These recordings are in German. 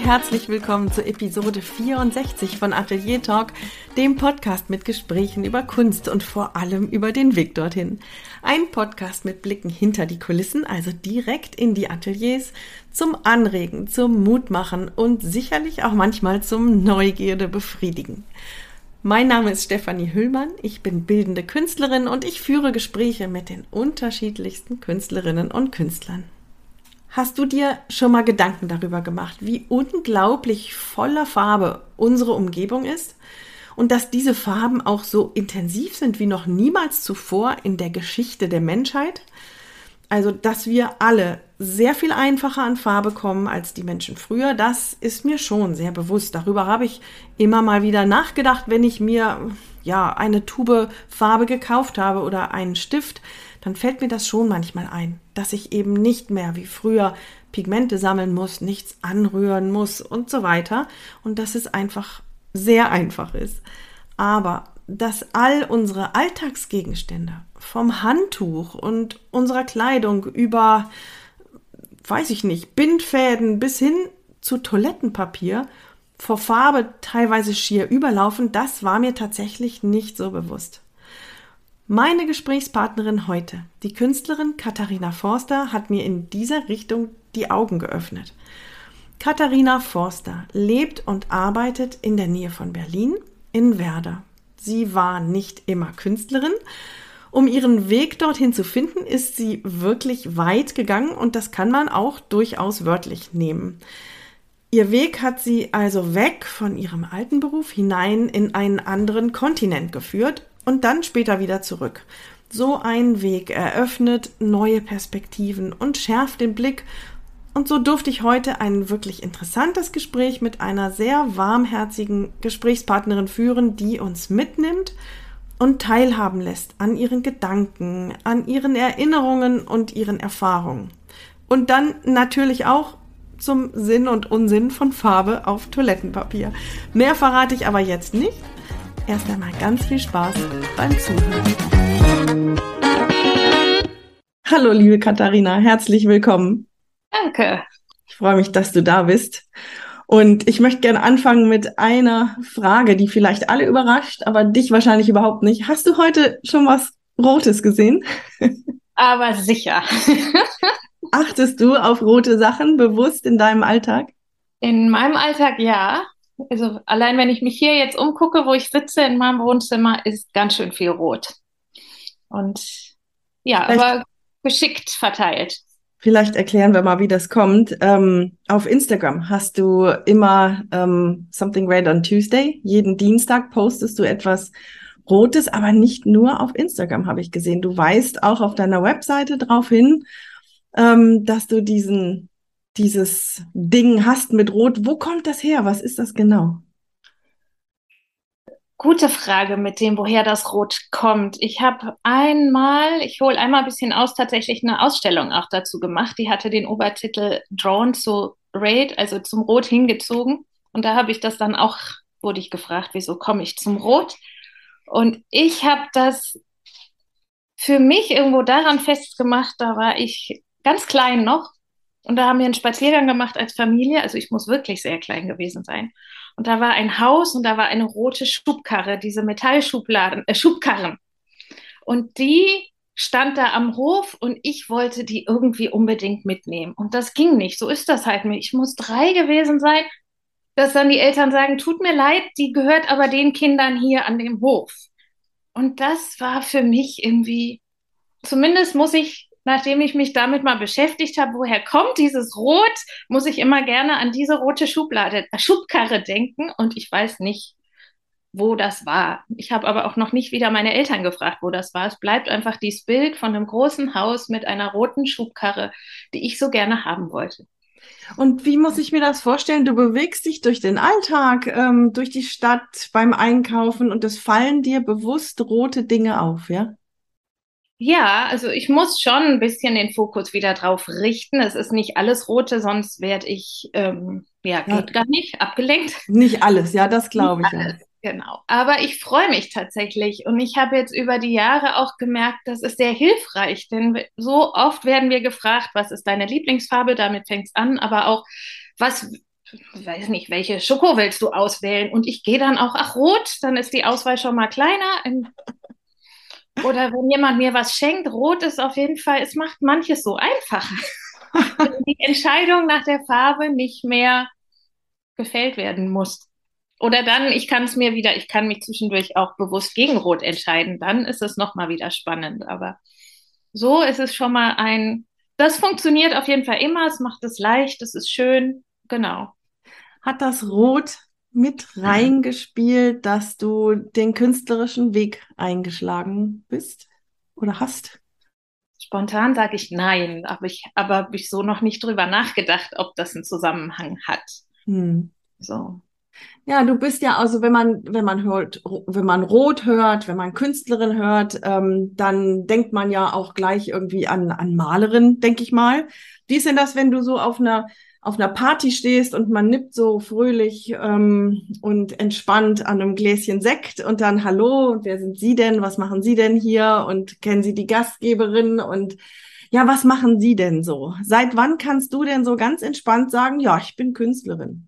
herzlich willkommen zur Episode 64 von Atelier Talk, dem Podcast mit Gesprächen über Kunst und vor allem über den Weg dorthin. Ein Podcast mit Blicken hinter die Kulissen, also direkt in die Ateliers, zum Anregen, zum Mutmachen und sicherlich auch manchmal zum Neugierde befriedigen. Mein Name ist Stefanie Hüllmann, ich bin bildende Künstlerin und ich führe Gespräche mit den unterschiedlichsten Künstlerinnen und Künstlern. Hast du dir schon mal Gedanken darüber gemacht, wie unglaublich voller Farbe unsere Umgebung ist und dass diese Farben auch so intensiv sind wie noch niemals zuvor in der Geschichte der Menschheit? Also, dass wir alle sehr viel einfacher an Farbe kommen als die Menschen früher, das ist mir schon sehr bewusst. Darüber habe ich immer mal wieder nachgedacht, wenn ich mir eine Tube Farbe gekauft habe oder einen Stift, dann fällt mir das schon manchmal ein, dass ich eben nicht mehr wie früher Pigmente sammeln muss, nichts anrühren muss und so weiter und dass es einfach sehr einfach ist. Aber dass all unsere Alltagsgegenstände vom Handtuch und unserer Kleidung über, Bindfäden bis hin zu Toilettenpapier vor Farbe teilweise schier überlaufen, das war mir tatsächlich nicht so bewusst. Meine Gesprächspartnerin heute, die Künstlerin Katharina Forster, hat mir in dieser Richtung die Augen geöffnet. Katharina Forster lebt und arbeitet in der Nähe von Berlin, in Werder. Sie war nicht immer Künstlerin. Um ihren Weg dorthin zu finden, ist sie wirklich weit gegangen und das kann man auch durchaus wörtlich nehmen. Ihr Weg hat sie also weg von ihrem alten Beruf hinein in einen anderen Kontinent geführt und dann später wieder zurück. So ein Weg eröffnet neue Perspektiven und schärft den Blick. Und so durfte ich heute ein wirklich interessantes Gespräch mit einer sehr warmherzigen Gesprächspartnerin führen, die uns mitnimmt und teilhaben lässt an ihren Gedanken, an ihren Erinnerungen und ihren Erfahrungen. Und dann natürlich auch zum Sinn und Unsinn von Farbe auf Toilettenpapier. Mehr verrate ich aber jetzt nicht. Erst einmal ganz viel Spaß beim Zuhören. Hallo, liebe Katharina, herzlich willkommen. Danke. Ich freue mich, dass du da bist. Und ich möchte gerne anfangen mit einer Frage, die vielleicht alle überrascht, aber dich wahrscheinlich überhaupt nicht. Hast du heute schon was Rotes gesehen? Aber sicher. Achtest du auf rote Sachen bewusst in deinem Alltag? In meinem Alltag ja. Also allein wenn ich mich hier jetzt umgucke, wo ich sitze in meinem Wohnzimmer, ist ganz schön viel rot. Und ja, aber geschickt verteilt. Vielleicht erklären wir mal, wie das kommt. Auf Instagram hast du immer Something Red on Tuesday. Jeden Dienstag postest du etwas Rotes, aber nicht nur auf Instagram, habe ich gesehen. Du weist auch auf deiner Webseite darauf hin, dass du dieses Ding hast mit Rot. Wo kommt das her? Was ist das genau? Gute Frage mit dem, woher das Rot kommt. Ich hole einmal ein bisschen aus, tatsächlich eine Ausstellung auch dazu gemacht. Die hatte den Obertitel Drawn to Red, also zum Rot hingezogen. Und da habe ich das dann auch, wurde ich gefragt, wieso komme ich zum Rot? Und ich habe das für mich irgendwo daran festgemacht, da war ich ganz klein noch. Und da haben wir einen Spaziergang gemacht als Familie. Also ich muss wirklich sehr klein gewesen sein. Und da war ein Haus und da war eine rote Schubkarre, diese Schubkarren. Und die stand da am Hof und ich wollte die irgendwie unbedingt mitnehmen. Und das ging nicht. So ist das halt. Ich muss 3 gewesen sein, dass dann die Eltern sagen, tut mir leid, die gehört aber den Kindern hier an dem Hof. Und das war für mich irgendwie, zumindest muss ich, nachdem ich mich damit mal beschäftigt habe, woher kommt dieses Rot, muss ich immer gerne an diese rote Schubkarre denken und ich weiß nicht, wo das war. Ich habe aber auch noch nicht wieder meine Eltern gefragt, wo das war. Es bleibt einfach dieses Bild von einem großen Haus mit einer roten Schubkarre, die ich so gerne haben wollte. Und wie muss ich mir das vorstellen? Du bewegst dich durch den Alltag, durch die Stadt beim Einkaufen und es fallen dir bewusst rote Dinge auf, ja? Ja, also ich muss schon ein bisschen den Fokus wieder drauf richten. Es ist nicht alles Rote, sonst werde ich, geht gar nicht, abgelenkt. Nicht alles, ja, das glaube ich. Alles, genau. Aber ich freue mich tatsächlich und ich habe jetzt über die Jahre auch gemerkt, das ist sehr hilfreich, denn so oft werden wir gefragt, was ist deine Lieblingsfarbe? Damit fängt es an, aber auch, was ich weiß nicht, welche Schoko willst du auswählen? Und ich gehe dann auch, ach, rot, dann ist die Auswahl schon mal kleiner. Oder wenn jemand mir was schenkt, rot ist auf jeden Fall, es macht manches so einfacher. Wenn die Entscheidung nach der Farbe nicht mehr gefällt werden muss. Oder dann, ich kann mich zwischendurch auch bewusst gegen Rot entscheiden. Dann ist es nochmal wieder spannend. Aber so ist es schon mal das funktioniert auf jeden Fall immer. Es macht es leicht, es ist schön. Genau. Hat das Rot mit reingespielt, dass du den künstlerischen Weg eingeschlagen bist oder hast? Spontan sage ich nein, aber habe ich so noch nicht drüber nachgedacht, ob das einen Zusammenhang hat. Hm. So. Ja, du bist ja also, wenn man Rot hört, wenn man Künstlerin hört, dann denkt man ja auch gleich irgendwie an Malerin, denke ich mal. Wie ist denn das, wenn du so auf einer Party stehst und man nippt so fröhlich und entspannt an einem Gläschen Sekt und dann Hallo, und wer sind Sie denn? Was machen Sie denn hier? Und kennen Sie die Gastgeberin? Und ja, was machen Sie denn so? Seit wann kannst du denn so ganz entspannt sagen, ja, ich bin Künstlerin?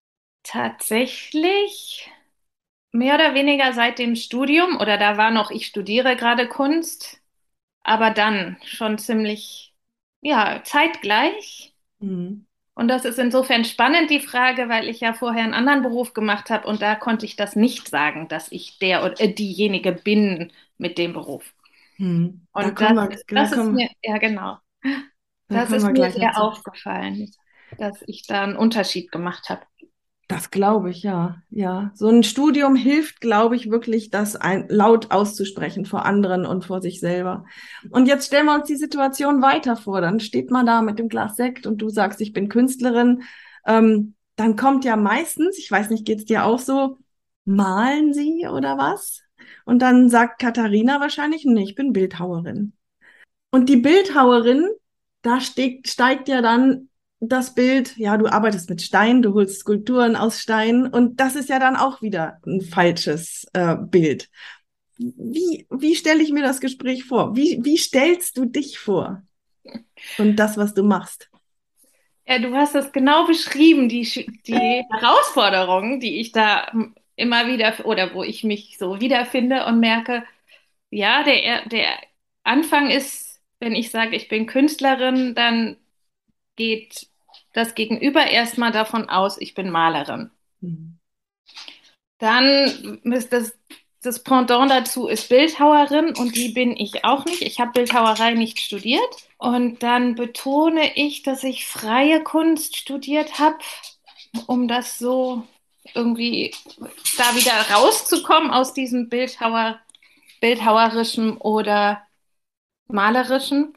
Tatsächlich mehr oder weniger seit dem Studium oder da war noch, ich studiere gerade Kunst, aber dann schon ziemlich, ja, zeitgleich. Hm. Und das ist insofern spannend, die Frage, weil ich ja vorher einen anderen Beruf gemacht habe und da konnte ich das nicht sagen, dass ich der oder diejenige bin mit dem Beruf. Hm. Und das ist mir, ja genau, Da das kommen ist wir mir gleich noch sehr zu. aufgefallen, dass ich da einen Unterschied gemacht habe. Das glaube ich, ja. Ja. So ein Studium hilft, glaube ich, wirklich, laut auszusprechen vor anderen und vor sich selber. Und jetzt stellen wir uns die Situation weiter vor. Dann steht man da mit dem Glas Sekt und du sagst, ich bin Künstlerin. Dann kommt ja meistens, ich weiß nicht, geht's dir auch so, malen Sie oder was? Und dann sagt Katharina wahrscheinlich, nee, ich bin Bildhauerin. Und die Bildhauerin, steigt ja dann das Bild, ja, du arbeitest mit Stein, du holst Skulpturen aus Stein und das ist ja dann auch wieder ein falsches Bild. Wie stelle ich mir das Gespräch vor? Wie stellst du dich vor und das, was du machst? Ja, du hast das genau beschrieben, die Herausforderungen, die ich da immer wieder oder wo ich mich so wiederfinde und merke, ja, der Anfang ist, wenn ich sage, ich bin Künstlerin, dann geht das Gegenüber erstmal davon aus, ich bin Malerin. Hm. Dann ist das Pendant dazu ist Bildhauerin und die bin ich auch nicht. Ich habe Bildhauerei nicht studiert. Und dann betone ich, dass ich freie Kunst studiert habe, um das so irgendwie da wieder rauszukommen aus diesem bildhauerischen oder malerischen.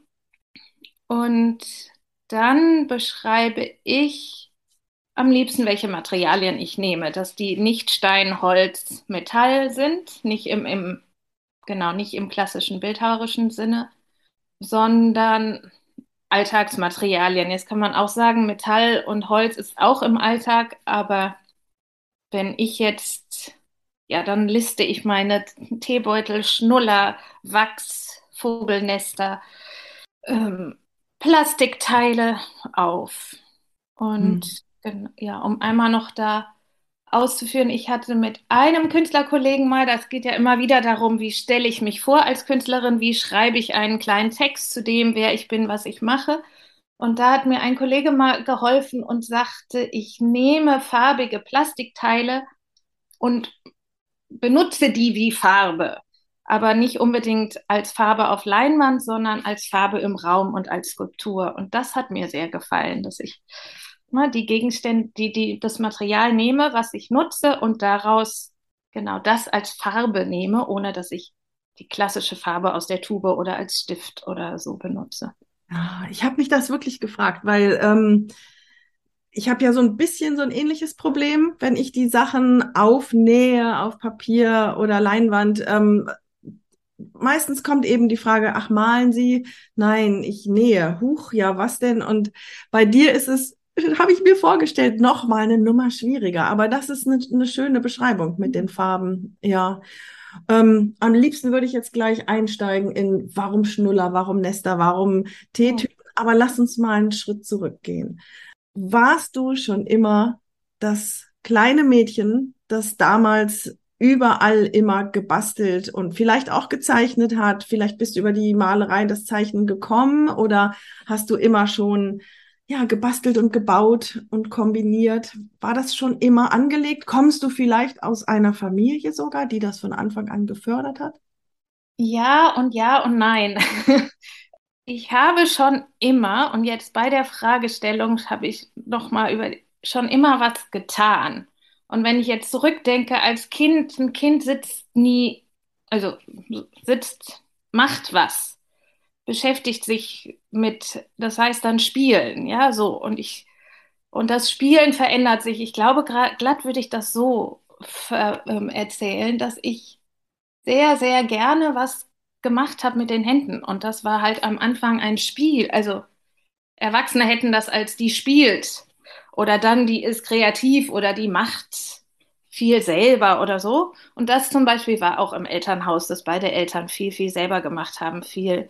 Und dann beschreibe ich am liebsten, welche Materialien ich nehme, dass die nicht Stein, Holz, Metall sind, genau, nicht im klassischen bildhauerischen Sinne, sondern Alltagsmaterialien. Jetzt kann man auch sagen, Metall und Holz ist auch im Alltag, aber wenn ich jetzt, ja, dann liste ich meine Teebeutel, Schnuller, Wachs, Vogelnester, ähm, Plastikteile auf. Hm. Und ja, um einmal noch da auszuführen, ich hatte mit einem Künstlerkollegen mal, das geht ja immer wieder darum, wie stelle ich mich vor als Künstlerin, wie schreibe ich einen kleinen Text zu dem, wer ich bin, was ich mache. Und da hat mir ein Kollege mal geholfen und sagte, ich nehme farbige Plastikteile und benutze die wie Farbe, aber nicht unbedingt als Farbe auf Leinwand, sondern als Farbe im Raum und als Skulptur. Und das hat mir sehr gefallen, dass ich die Gegenstände, das Material nehme, was ich nutze und daraus genau das als Farbe nehme, ohne dass ich die klassische Farbe aus der Tube oder als Stift oder so benutze. Ja, ich habe mich das wirklich gefragt, weil ich habe ja so ein bisschen so ein ähnliches Problem, wenn ich die Sachen aufnähe auf Papier oder Leinwand. Meistens kommt eben die Frage, ach, malen Sie? Nein, ich nähe. Huch, ja, was denn? Und bei dir ist es, habe ich mir vorgestellt, noch mal eine Nummer schwieriger. Aber das ist eine schöne Beschreibung mit den Farben. Ja. Am liebsten würde ich jetzt gleich einsteigen in warum Schnuller, warum Nester, warum Ja. Teetüten. Aber lass uns mal einen Schritt zurückgehen. Warst du schon immer das kleine Mädchen, das damals überall immer gebastelt und vielleicht auch gezeichnet hat? Vielleicht bist du über die Malerei, das Zeichnen gekommen oder hast du immer schon ja, gebastelt und gebaut und kombiniert? War das schon immer angelegt? Kommst du vielleicht aus einer Familie sogar, die das von Anfang an gefördert hat? Ja und nein. Ich habe schon immer, und jetzt bei der Fragestellung habe ich noch mal über schon immer was getan. Und wenn ich jetzt zurückdenke, als Kind, ein Kind sitzt nie, also sitzt, macht was, beschäftigt sich mit, das heißt dann Spielen, ja, so. Und das Spielen verändert sich. Ich glaube, glatt würde ich das so erzählen, dass ich sehr, sehr gerne was gemacht habe mit den Händen. Und das war halt am Anfang ein Spiel. Also Erwachsene hätten das als die spielt oder dann die ist kreativ oder die macht viel selber oder so. Und das zum Beispiel war auch im Elternhaus, dass beide Eltern viel, viel selber gemacht haben, viel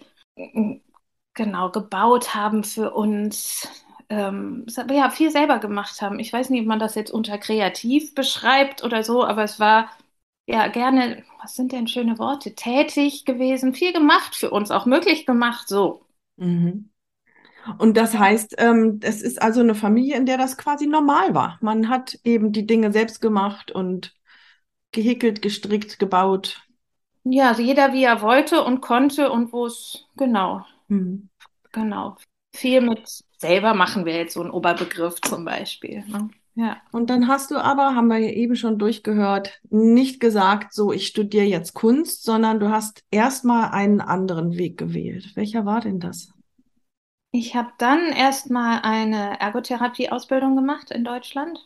genau gebaut haben für uns. Ja, viel selber gemacht haben. Ich weiß nicht, ob man das jetzt unter kreativ beschreibt oder so, aber es war ja gerne, was sind denn schöne Worte, tätig gewesen, viel gemacht für uns, auch möglich gemacht, so. Mhm. Und das heißt, es ist also eine Familie, in der das quasi normal war. Man hat eben die Dinge selbst gemacht und gehäkelt, gestrickt, gebaut. Ja, also jeder wie er wollte und konnte und wo es, genau, Mhm. genau. Viel mit selber machen wir jetzt so einen Oberbegriff zum Beispiel. Ne? Ja. Und dann hast du aber, haben wir ja eben schon durchgehört, nicht gesagt, so, ich studiere jetzt Kunst, sondern du hast erstmal einen anderen Weg gewählt. Welcher war denn das? Ich habe dann erstmal eine Ergotherapie-Ausbildung gemacht in Deutschland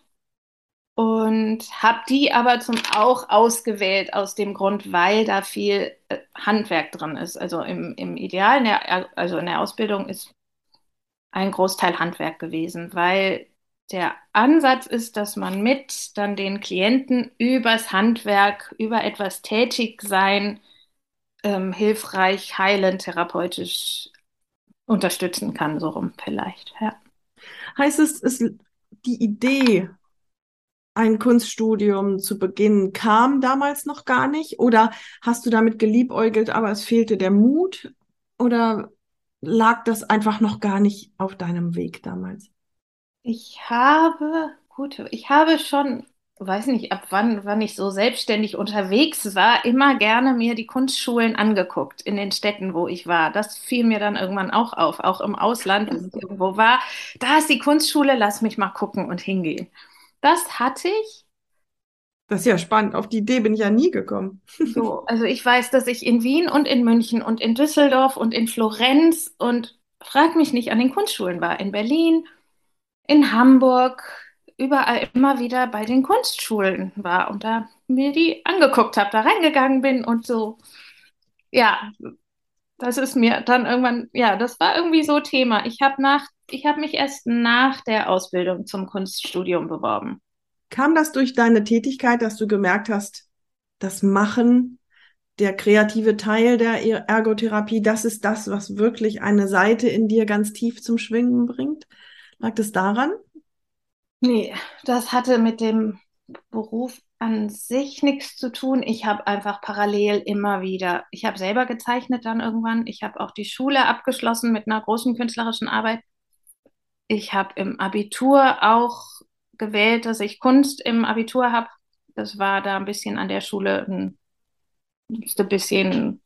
und habe die aber zum auch ausgewählt aus dem Grund, weil da viel Handwerk drin ist. Also im Ideal, also in der Ausbildung ist ein Großteil Handwerk gewesen, weil der Ansatz ist, dass man mit dann den Klienten übers Handwerk, über etwas tätig sein, hilfreich, heilend, therapeutisch unterstützen kann, so rum vielleicht. Ja. Heißt es, ist die Idee, ein Kunststudium zu beginnen, kam damals noch gar nicht? Oder hast du damit geliebäugelt, aber es fehlte der Mut? Oder lag das einfach noch gar nicht auf deinem Weg damals? Ich habe schon, weiß nicht, ab wann ich so selbstständig unterwegs war, immer gerne mir die Kunstschulen angeguckt in den Städten, wo ich war. Das fiel mir dann irgendwann auch auf, auch im Ausland, wenn ich irgendwo war. Da ist die Kunstschule, lass mich mal gucken und hingehen. Das hatte ich. Das ist ja spannend. Auf die Idee bin ich ja nie gekommen. So, also ich weiß, dass ich in Wien und in München und in Düsseldorf und in Florenz und frag mich nicht an den Kunstschulen war, in Berlin, in Hamburg, überall immer wieder bei den Kunstschulen war und da mir die angeguckt habe, da reingegangen bin und so, ja, das ist mir dann irgendwann, ja, das war irgendwie so Thema. Ich habe mich erst nach der Ausbildung zum Kunststudium beworben. Kam das durch deine Tätigkeit, dass du gemerkt hast, das Machen, der kreative Teil der Ergotherapie, das ist das, was wirklich eine Seite in dir ganz tief zum Schwingen bringt? Lag das daran? Nee, das hatte mit dem Beruf an sich nichts zu tun. Ich habe einfach parallel immer wieder, ich habe selber gezeichnet dann irgendwann. Ich habe auch die Schule abgeschlossen mit einer großen künstlerischen Arbeit. Ich habe im Abitur auch gewählt, dass ich Kunst im Abitur habe. Das war da ein bisschen an der Schule, musste ein bisschen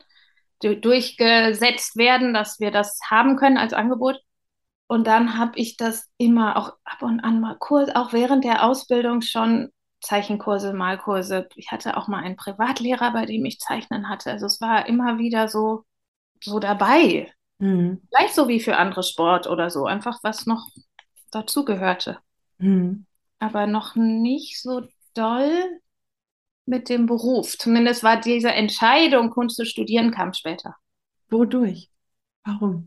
durchgesetzt werden, dass wir das haben können als Angebot. Und dann habe ich das immer auch ab und an mal Kurs, auch während der Ausbildung schon Zeichenkurse, Malkurse. Ich hatte auch mal einen Privatlehrer, bei dem ich Zeichnen hatte. Also es war immer wieder so dabei. Hm. Gleich so wie für andere Sport oder so. Einfach was noch dazugehörte. Hm. Aber noch nicht so doll mit dem Beruf. Zumindest war diese Entscheidung, Kunst zu studieren, kam später. Wodurch? Warum?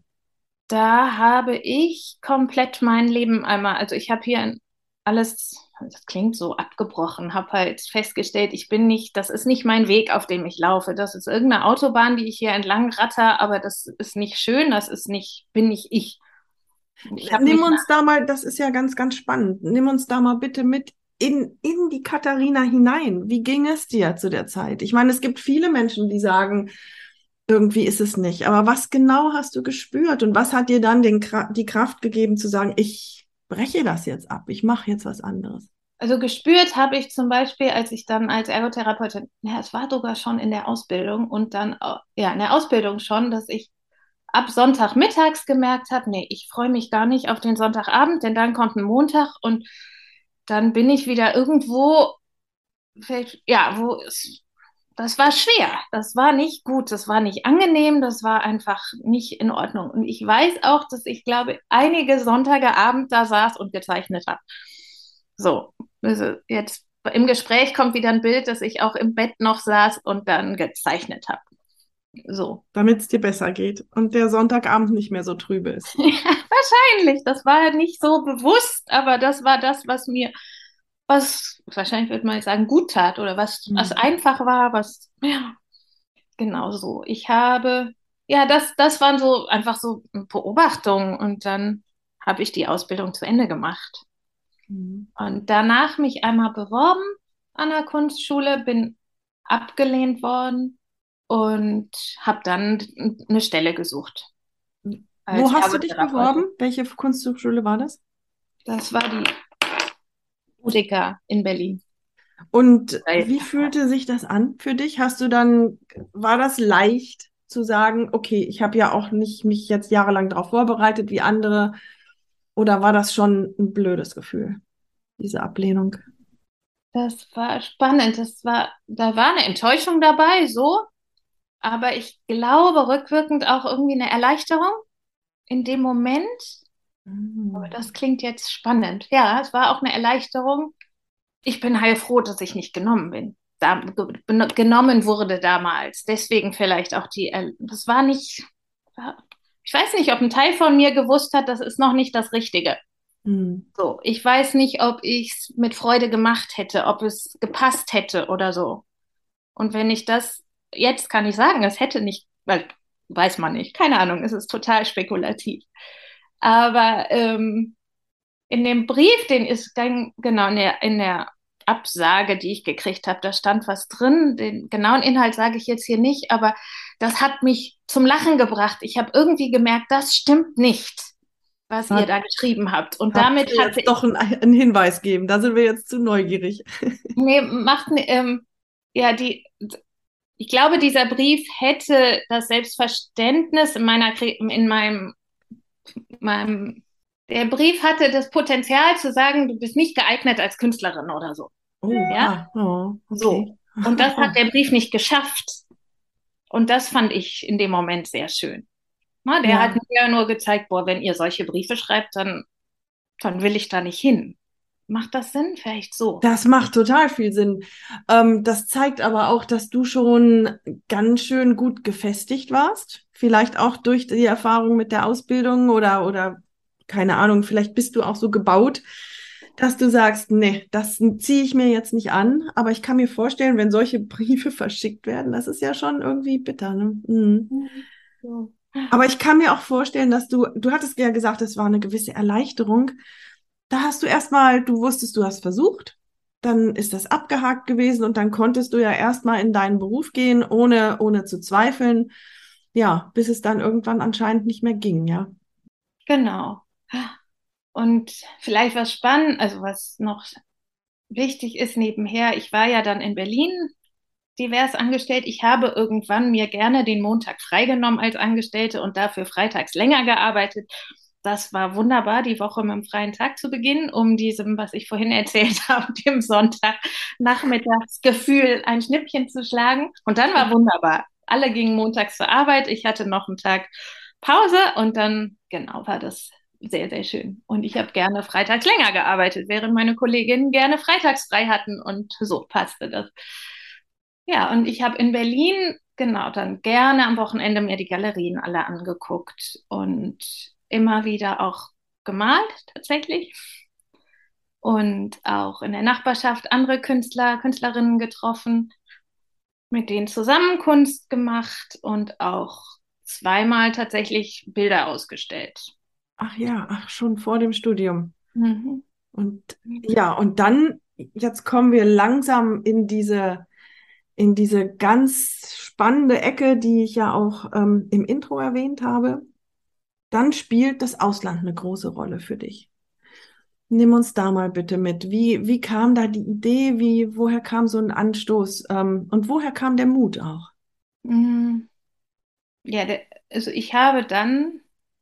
Da habe ich komplett mein Leben einmal, also ich habe hier alles, das klingt so abgebrochen, habe halt festgestellt, ich bin nicht, das ist nicht mein Weg, auf dem ich laufe. Das ist irgendeine Autobahn, die ich hier entlang ratter, aber das ist nicht schön, das ist nicht, bin nicht ich. Ich habe Nimm mich uns da mal, das ist ja ganz, ganz spannend. Nimm uns da mal bitte mit in die Katharina hinein. Wie ging es dir zu der Zeit? Ich meine, es gibt viele Menschen, die sagen, irgendwie ist es nicht. Aber was genau hast du gespürt und was hat dir dann die Kraft gegeben zu sagen, ich breche das jetzt ab, ich mache jetzt was anderes? Also gespürt habe ich zum Beispiel, als ich dann als Ergotherapeutin, ja, es war sogar schon in der Ausbildung und dann, ja, in der Ausbildung schon, dass ich ab Sonntagmittags gemerkt habe, nee, ich freue mich gar nicht auf den Sonntagabend, denn dann kommt ein Montag und dann bin ich wieder irgendwo, ja, das war schwer, das war nicht gut, das war nicht angenehm, das war einfach nicht in Ordnung. Und ich weiß auch, dass ich glaube, einige Sonntage Abend da saß und gezeichnet habe. So, also jetzt im Gespräch kommt wieder ein Bild, dass ich auch im Bett noch saß und dann gezeichnet habe. So. Damit es dir besser geht und der Sonntagabend nicht mehr so trübe ist. Ja, wahrscheinlich. Das war nicht so bewusst, aber das war das, was wahrscheinlich würde man jetzt sagen, gut tat oder was Hm. einfach war, was, ja, genau so. Ja, das waren so einfach so Beobachtungen und dann habe ich die Ausbildung zu Ende gemacht. Hm. Und danach mich einmal beworben an der Kunstschule, bin abgelehnt worden und habe dann eine Stelle gesucht als Wo hast du dich Ergotherapeutin. beworben? Welche Kunsthochschule war das? Das war die Utica in Berlin. Und wie fühlte sich das an für dich? War das leicht zu sagen, okay, ich habe ja auch nicht mich jetzt jahrelang darauf vorbereitet wie andere, oder war das schon ein blödes Gefühl, diese Ablehnung? Das war spannend. Da war eine Enttäuschung dabei, so, aber ich glaube rückwirkend auch irgendwie eine Erleichterung in dem Moment. Aber Mhm. das klingt jetzt spannend. Ja, es war auch eine Erleichterung. Ich bin heilfroh, dass ich nicht genommen bin. Genommen wurde damals. Deswegen vielleicht auch das war nicht, ich weiß nicht, ob ein Teil von mir gewusst hat, das ist noch nicht das Richtige. Mhm. So, ich weiß nicht, ob ich es mit Freude gemacht hätte, ob es gepasst hätte oder so. Und wenn ich das, jetzt kann ich sagen, es hätte nicht, weil weiß man nicht, keine Ahnung, es ist total spekulativ. Aber in dem Brief, den ist dann, genau, in der Absage, die ich gekriegt habe, da stand was drin. Den genauen Inhalt sage ich jetzt hier nicht, aber das hat mich zum Lachen gebracht. Ich habe irgendwie gemerkt, das stimmt nicht, was ihr Da da geschrieben habt. Und kannst damit du hatte jetzt ich, doch einen Hinweis geben. Da sind wir jetzt zu neugierig. nee, ja, ich glaube, dieser Brief hätte das Selbstverständnis meinem, der Brief hatte das Potenzial zu sagen, du bist nicht geeignet als Künstlerin oder so. Oh, Ja, oh, okay. so. Und das hat der Brief nicht geschafft. Und das fand ich in dem Moment sehr schön. Na, der hat Ja. mir nur gezeigt, boah, wenn ihr solche Briefe schreibt, dann will ich da nicht hin. Macht das Sinn? Vielleicht so. Das macht total viel Sinn. Das zeigt aber auch, dass du schon ganz schön gut gefestigt warst. Vielleicht auch durch die Erfahrung mit der Ausbildung oder keine Ahnung, vielleicht bist du auch so gebaut, dass du sagst, nee, das ziehe ich mir jetzt nicht an. Aber ich kann mir vorstellen, wenn solche Briefe verschickt werden, das ist ja schon irgendwie bitter, ne? Mhm. Mhm. So. Aber ich kann mir auch vorstellen, dass du hattest ja gesagt, es war eine gewisse Erleichterung. Da hast du erstmal, du wusstest, du hast versucht, dann ist das abgehakt gewesen und dann konntest du ja erstmal in deinen Beruf gehen, ohne zu zweifeln. Ja, bis es dann irgendwann anscheinend nicht mehr ging, ja. Genau. Und vielleicht was spannend, also was noch wichtig ist nebenher, ich war ja dann in Berlin divers angestellt. Ich habe irgendwann mir gerne den Montag freigenommen als Angestellte und dafür freitags länger gearbeitet. Das war wunderbar, die Woche mit dem freien Tag zu beginnen, um diesem, was ich vorhin erzählt habe, dem Sonntagnachmittagsgefühl ein Schnippchen zu schlagen. Und dann war wunderbar. Alle gingen montags zur Arbeit. Ich hatte noch einen Tag Pause und dann, genau, war das sehr, sehr schön. Und ich habe gerne freitags länger gearbeitet, während meine Kolleginnen gerne freitags frei hatten und so passte das. Ja, und ich habe in Berlin, genau, dann gerne am Wochenende mir die Galerien alle angeguckt und immer wieder auch gemalt tatsächlich und auch in der Nachbarschaft andere Künstler, Künstlerinnen getroffen, mit denen zusammen Kunst gemacht und auch zweimal tatsächlich Bilder ausgestellt. Ach ja, ach, schon vor dem Studium. Mhm. Und ja, und dann, jetzt kommen wir langsam in diese ganz spannende Ecke, die ich ja auch im Intro erwähnt habe. Dann spielt das Ausland eine große Rolle für dich. Nimm uns da mal bitte mit. Wie kam da die Idee? Woher kam so ein Anstoß? Und woher kam der Mut auch? Mm, Ja, also ich habe dann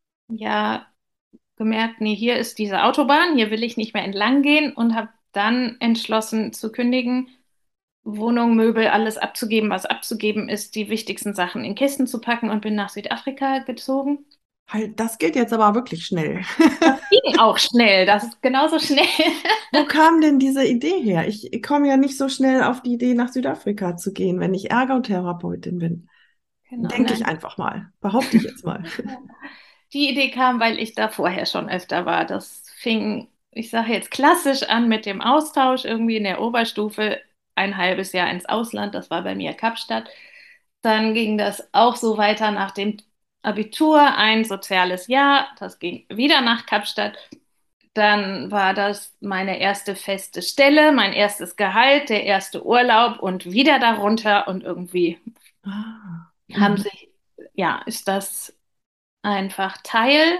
ja gemerkt, nee, hier ist diese Autobahn, hier will ich nicht mehr entlang gehen und habe dann entschlossen zu kündigen, Wohnung, Möbel, alles abzugeben, was abzugeben ist, die wichtigsten Sachen in Kisten zu packen und bin nach Südafrika gezogen. Halt, das geht jetzt aber wirklich schnell. Das ging auch schnell, das ist genauso schnell. Wo kam denn diese Idee her? Ich komme ja nicht so schnell auf die Idee, nach Südafrika zu gehen, wenn ich Ergotherapeutin bin. Genau, Denke ich nein. einfach mal. Behaupte ich jetzt mal. Die Idee kam, weil ich da vorher schon öfter war. Das fing, ich sage jetzt klassisch an mit dem Austausch irgendwie in der Oberstufe, ein halbes Jahr ins Ausland, das war bei mir Kapstadt. Dann ging das auch so weiter nach dem Abitur, ein soziales Jahr, das ging wieder nach Kapstadt. Dann war das meine erste feste Stelle, mein erstes Gehalt, der erste Urlaub und wieder darunter und irgendwie Ah, haben mhm. sich, ja, ist das einfach Teil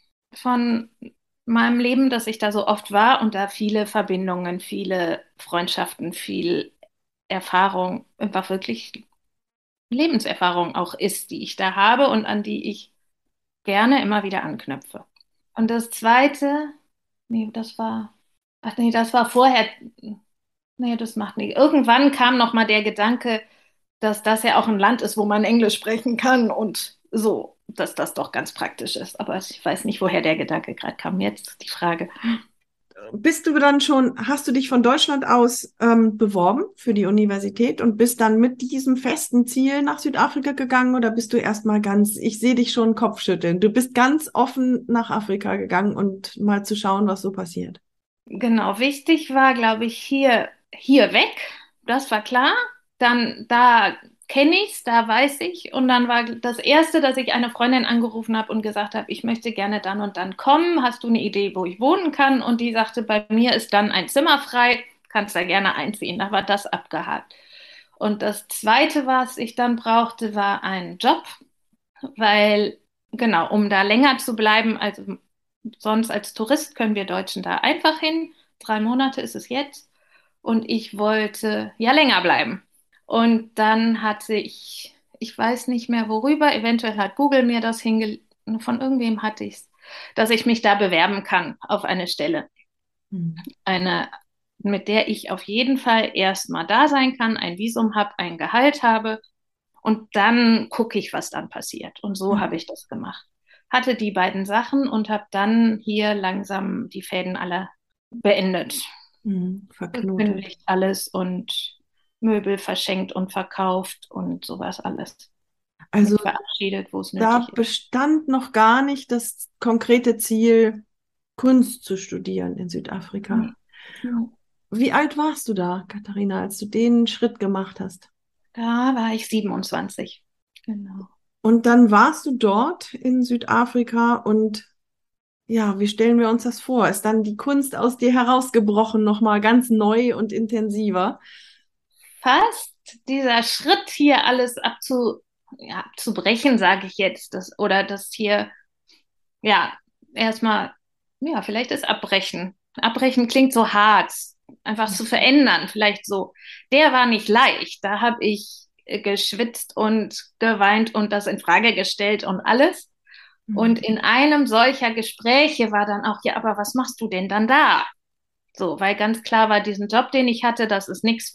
von meinem Leben, dass ich da so oft war und da viele Verbindungen, viele Freundschaften, viel Erfahrung, einfach wirklich Lebenserfahrung auch ist, die ich da habe und an die ich gerne immer wieder anknüpfe. Und das Zweite, nee, ach nee, das war vorher, nee, das macht nicht. Irgendwann kam noch mal der Gedanke, dass das ja auch ein Land ist, wo man Englisch sprechen kann und so, dass das doch ganz praktisch ist. Aber ich weiß nicht, woher der Gedanke gerade kam. Jetzt die Frage. Bist du dann schon, hast du dich von Deutschland aus beworben für die Universität und bist dann mit diesem festen Ziel nach Südafrika gegangen oder bist du erstmal ganz, ich sehe dich schon Kopfschütteln, du bist ganz offen nach Afrika gegangen und mal zu schauen, was so passiert? Genau, wichtig war, glaube ich, hier weg. Das war klar. Dann da kenne ich's, da weiß ich. Und dann war das Erste, dass ich eine Freundin angerufen habe und gesagt habe, ich möchte gerne dann und dann kommen. Hast du eine Idee, wo ich wohnen kann? Und die sagte, bei mir ist dann ein Zimmer frei, kannst da gerne einziehen. Da war das abgehakt. Und das Zweite, was ich dann brauchte, war ein Job, weil, genau, um da länger zu bleiben, also sonst als Tourist können wir Deutschen da einfach hin. 3 Monate ist es jetzt. Und ich wollte ja länger bleiben. Und dann hatte ich weiß nicht mehr worüber, eventuell hat Google mir das von irgendwem hatte ich es, dass ich mich da bewerben kann auf eine Stelle. Hm. Eine, mit der ich auf jeden Fall erstmal da sein kann, ein Visum habe, ein Gehalt habe und dann gucke ich, was dann passiert. Und so habe Hm. ich das gemacht. Hatte die beiden Sachen und habe dann hier langsam die Fäden alle beendet. Hm. Verknotet. Gekündigt alles und Möbel verschenkt und verkauft und sowas alles. Also Mich verabschiedet, wo es da nötig ist. bestand noch gar nicht das konkrete Ziel, Kunst zu studieren in Südafrika. Nee. Ja. Wie alt warst du da, Katharina, als du den Schritt gemacht hast? Da war ich 27. Genau. Und dann warst du dort in Südafrika und ja, wie stellen wir uns das vor? Ist dann die Kunst aus dir herausgebrochen, nochmal ganz neu und intensiver? Fast dieser Schritt hier alles ja, abzubrechen, sage ich jetzt, oder das hier ja, erstmal, ja, vielleicht ist Abbrechen. Abbrechen klingt so hart, einfach zu verändern, vielleicht so. Der war nicht leicht. Da habe ich geschwitzt und geweint und das in Frage gestellt und alles. Und Mhm. in einem solcher Gespräche war dann auch, ja, aber was machst du denn dann da? So, weil ganz klar war, diesen Job, den ich hatte, das ist nichts,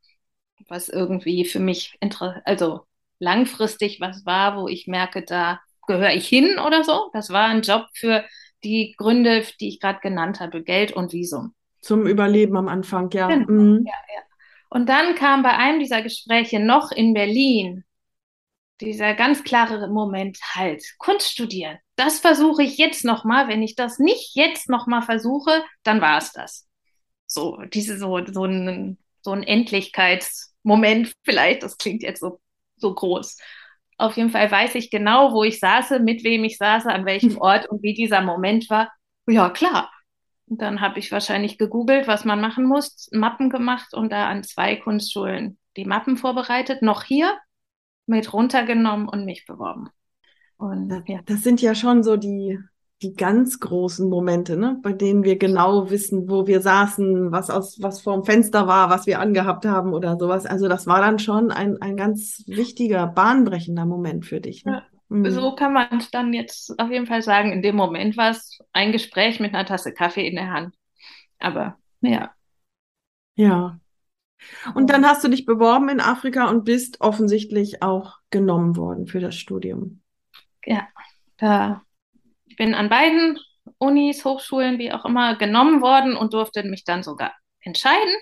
was irgendwie für mich, also langfristig was war, wo ich merke, da gehöre ich hin oder so. Das war ein Job für die Gründe, die ich gerade genannt habe, Geld und Visum. Zum Überleben am Anfang, ja. Genau. Ja, Mhm. ja. Und dann kam bei einem dieser Gespräche noch in Berlin dieser ganz klare Moment, halt, Kunst studieren. Das versuche ich jetzt nochmal. Wenn ich das nicht jetzt nochmal versuche, dann war es das. So, so ein Endlichkeitsmoment vielleicht, das klingt jetzt so groß. Auf jeden Fall weiß ich genau, wo ich saße, mit wem ich saße, an welchem Ort und wie dieser Moment war. Ja, klar. Und dann habe ich wahrscheinlich gegoogelt, was man machen muss, Mappen gemacht und da an 2 Kunstschulen die Mappen vorbereitet, noch hier mit runtergenommen und mich beworben. Und ja, Das sind ja schon so die ganz großen Momente, ne? Bei denen wir genau wissen, wo wir saßen, was vorm Fenster war, was wir angehabt haben oder sowas. Also das war dann schon ein ganz wichtiger, bahnbrechender Moment für dich, ne? ja, Mhm. so kann man es dann jetzt auf jeden Fall sagen. In dem Moment war es ein Gespräch mit einer Tasse Kaffee in der Hand. Aber ja, Ja. Und dann hast du dich beworben in Afrika und bist offensichtlich auch genommen worden für das Studium. ja, da ich bin an beiden Unis, Hochschulen, wie auch immer, genommen worden und durfte mich dann sogar entscheiden.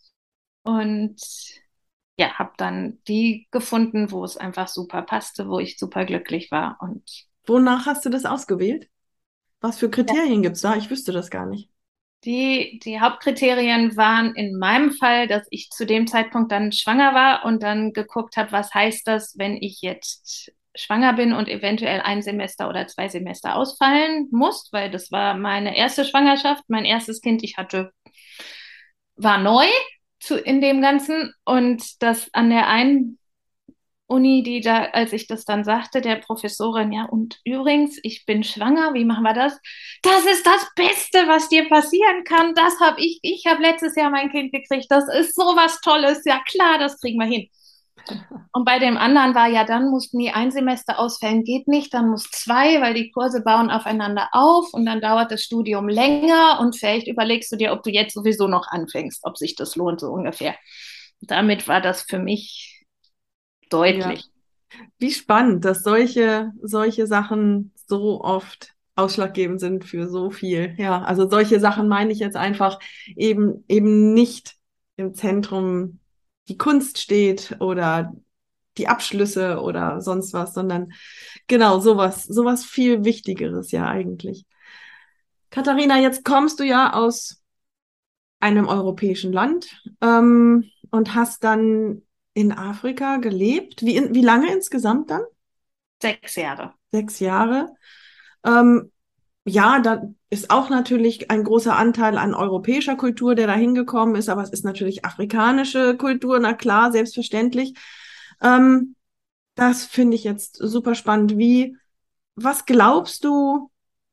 Und ja, habe dann die gefunden, wo es einfach super passte, wo ich super glücklich war. Und Wonach hast du das ausgewählt? Was für Kriterien gibt es da? Ich wüsste das gar nicht. die Hauptkriterien waren in meinem Fall, dass ich zu dem Zeitpunkt dann schwanger war und dann geguckt habe, was heißt das, wenn ich jetzt schwanger bin und eventuell ein Semester oder 2 Semester ausfallen muss, weil das war meine erste Schwangerschaft, mein erstes Kind, ich hatte, war neu in dem Ganzen und das an der einen Uni, die da, als ich das dann sagte, der Professorin, ja, und übrigens, ich bin schwanger, wie machen wir das? Das ist das Beste, was dir passieren kann. Das habe ich habe letztes Jahr mein Kind gekriegt. Das ist so was Tolles. Ja, klar, das kriegen wir hin. Und bei dem anderen war ja, dann muss nie ein Semester ausfällen, geht nicht, dann muss 2, weil die Kurse bauen aufeinander auf und dann dauert das Studium länger und vielleicht überlegst du dir, ob du jetzt sowieso noch anfängst, ob sich das lohnt, so ungefähr. Damit war das für mich Ja. deutlich. Wie spannend, dass solche Sachen so oft ausschlaggebend sind für so viel. Ja, also solche Sachen meine ich jetzt einfach eben nicht im Zentrum die Kunst steht oder die Abschlüsse oder sonst was, sondern genau sowas viel Wichtigeres ja eigentlich. Katharina, jetzt kommst du ja aus einem europäischen Land und hast dann in Afrika gelebt. Wie lange insgesamt dann? 6 Jahre. 6 Jahre. Ähm, ja, da ist auch natürlich ein großer Anteil an europäischer Kultur, der da hingekommen ist, aber es ist natürlich afrikanische Kultur, na klar, selbstverständlich. Ähm, das finde ich jetzt super spannend. Was glaubst du,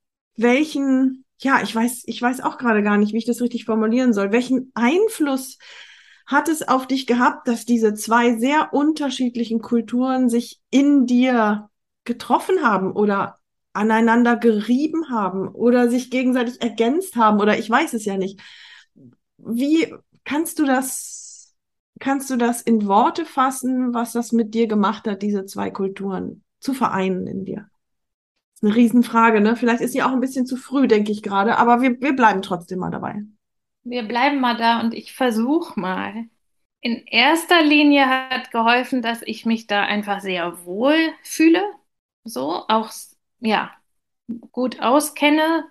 ich weiß auch gerade gar nicht, wie ich das richtig formulieren soll. Welchen Einfluss hat es auf dich gehabt, dass diese zwei sehr unterschiedlichen Kulturen sich in dir getroffen haben oder aneinander gerieben haben oder sich gegenseitig ergänzt haben oder ich weiß es ja nicht. Wie kannst du kannst du das in Worte fassen, was das mit dir gemacht hat, diese zwei Kulturen zu vereinen in dir? Eine Riesenfrage, ne? Vielleicht ist sie auch ein bisschen zu früh, denke ich gerade, aber wir bleiben trotzdem mal dabei. Wir bleiben mal da und ich versuche mal. In erster Linie hat geholfen, dass ich mich da einfach sehr wohl fühle, so auch ja gut auskenne.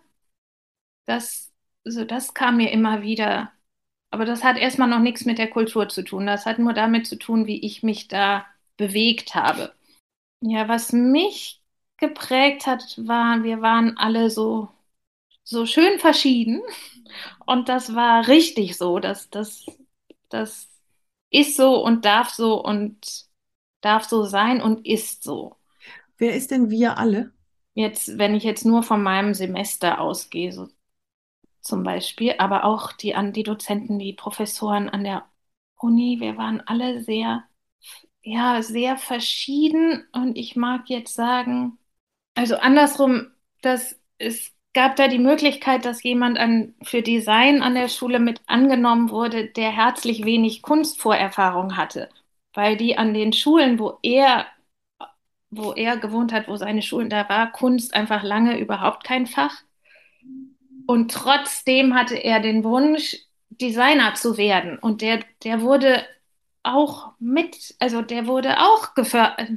Das kam mir immer wieder. Aber das hat erstmal noch nichts mit der Kultur zu tun. Das hat nur damit zu tun, wie ich mich da bewegt habe. Ja, was mich geprägt hat, war, wir waren alle so schön verschieden. Und das war richtig so. Das ist so und darf so sein und ist so. Wer ist denn wir alle? Jetzt, wenn ich jetzt nur von meinem Semester ausgehe, so zum Beispiel, aber auch die Dozenten, die Professoren an der Uni, wir waren alle ja, sehr verschieden. Und ich mag jetzt sagen, also andersrum, es gab da die Möglichkeit, dass jemand für Design an der Schule mit angenommen wurde, der herzlich wenig Kunstvorerfahrung hatte, weil die an den Schulen, wo er gewohnt hat, wo seine Schulen, da war Kunst einfach lange überhaupt kein Fach. Und trotzdem hatte er den Wunsch, Designer zu werden. Und der wurde auch also der wurde auch gefördert,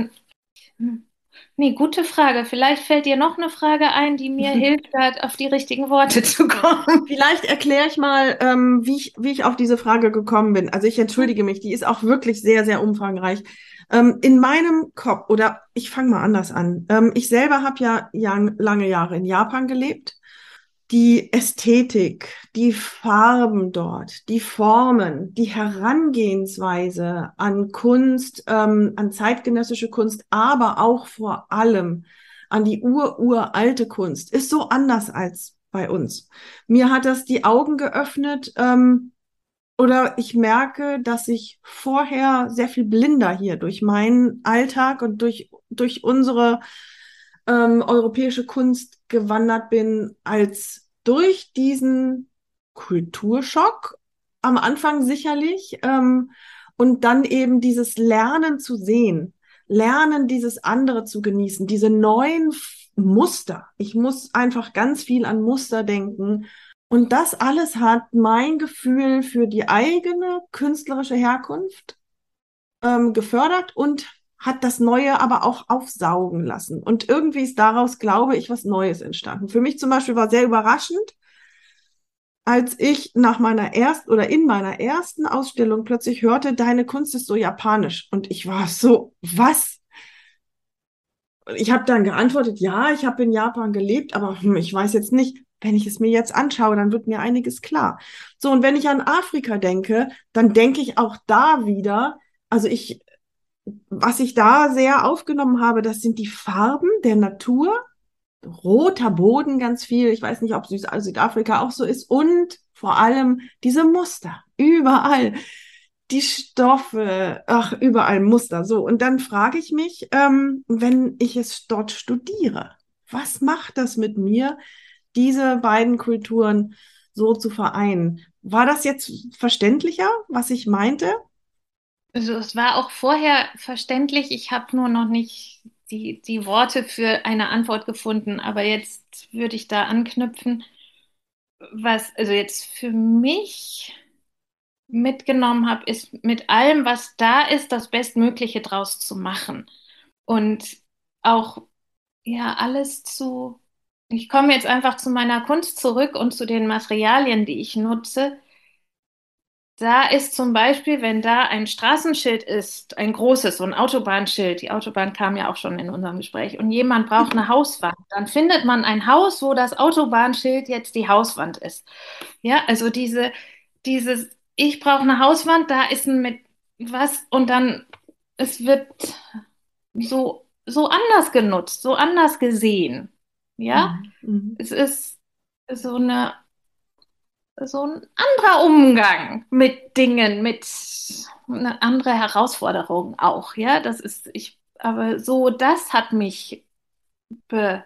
Nee, gute Frage. Vielleicht fällt dir noch eine Frage ein, die mir hilft, halt auf die richtigen Worte zu kommen. Vielleicht erkläre ich mal, wie ich auf diese Frage gekommen bin. Also ich entschuldige mich, die ist auch wirklich sehr, sehr umfangreich. In meinem Kopf, oder ich fange mal anders an. Ich selber habe ja lange Jahre in Japan gelebt die Ästhetik, die Farben dort, die Formen, die Herangehensweise an Kunst, an zeitgenössische Kunst, aber auch vor allem an die uralte Kunst, ist so anders als bei uns. Mir hat das die Augen geöffnet, oder ich merke, dass ich vorher sehr viel blinder hier durch meinen Alltag und durch unsere europäische Kunst gewandert bin, als durch diesen Kulturschock am Anfang sicherlich, und dann eben dieses Lernen zu sehen, Lernen, dieses andere zu genießen, diese neuen Muster. Ich muss einfach ganz viel an Muster denken. Und das alles hat mein Gefühl für die eigene künstlerische Herkunft gefördert und hat das Neue aber auch aufsaugen lassen. Und irgendwie ist daraus, glaube ich, was Neues entstanden. Für mich zum Beispiel war sehr überraschend, als ich nach meiner ersten oder in meiner ersten Ausstellung plötzlich hörte, deine Kunst ist so japanisch. Und ich war so, was? Ich habe dann geantwortet, ja, ich habe in Japan gelebt, aber ich weiß jetzt nicht, wenn ich es mir jetzt anschaue, dann wird mir einiges klar. So, und wenn ich an Afrika denke, dann denke ich auch da wieder, also was ich da sehr aufgenommen habe, das sind die Farben der Natur, roter Boden ganz viel. Ich weiß nicht, ob Südafrika auch so ist. Und vor allem diese Muster, überall. Die Stoffe, ach, überall Muster. So, und dann frage ich mich, wenn ich es dort studiere, was macht das mit mir, diese beiden Kulturen so zu vereinen? War das jetzt verständlicher, was ich meinte? Also es war auch vorher verständlich, ich habe nur noch nicht die Worte für eine Antwort gefunden, aber jetzt würde ich da anknüpfen, was also jetzt für mich mitgenommen habe, ist mit allem, was da ist, das Bestmögliche draus zu machen. Und auch ja alles ich komme jetzt einfach zu meiner Kunst zurück und zu den Materialien, die ich nutze. Da ist zum Beispiel, wenn da ein Straßenschild ist, ein großes, so ein Autobahnschild, die Autobahn kam ja auch schon in unserem Gespräch, und jemand braucht eine Hauswand, dann findet man ein Haus, wo das Autobahnschild jetzt die Hauswand ist. Ja, also dieses, ich brauche eine Hauswand, da ist ein mit was, und dann, es wird so anders genutzt, so anders gesehen. Ja, Mhm. Mhm. es ist so so ein anderer Umgang mit Dingen, mit eine andere Herausforderung auch, ja, aber so, das hat mich be,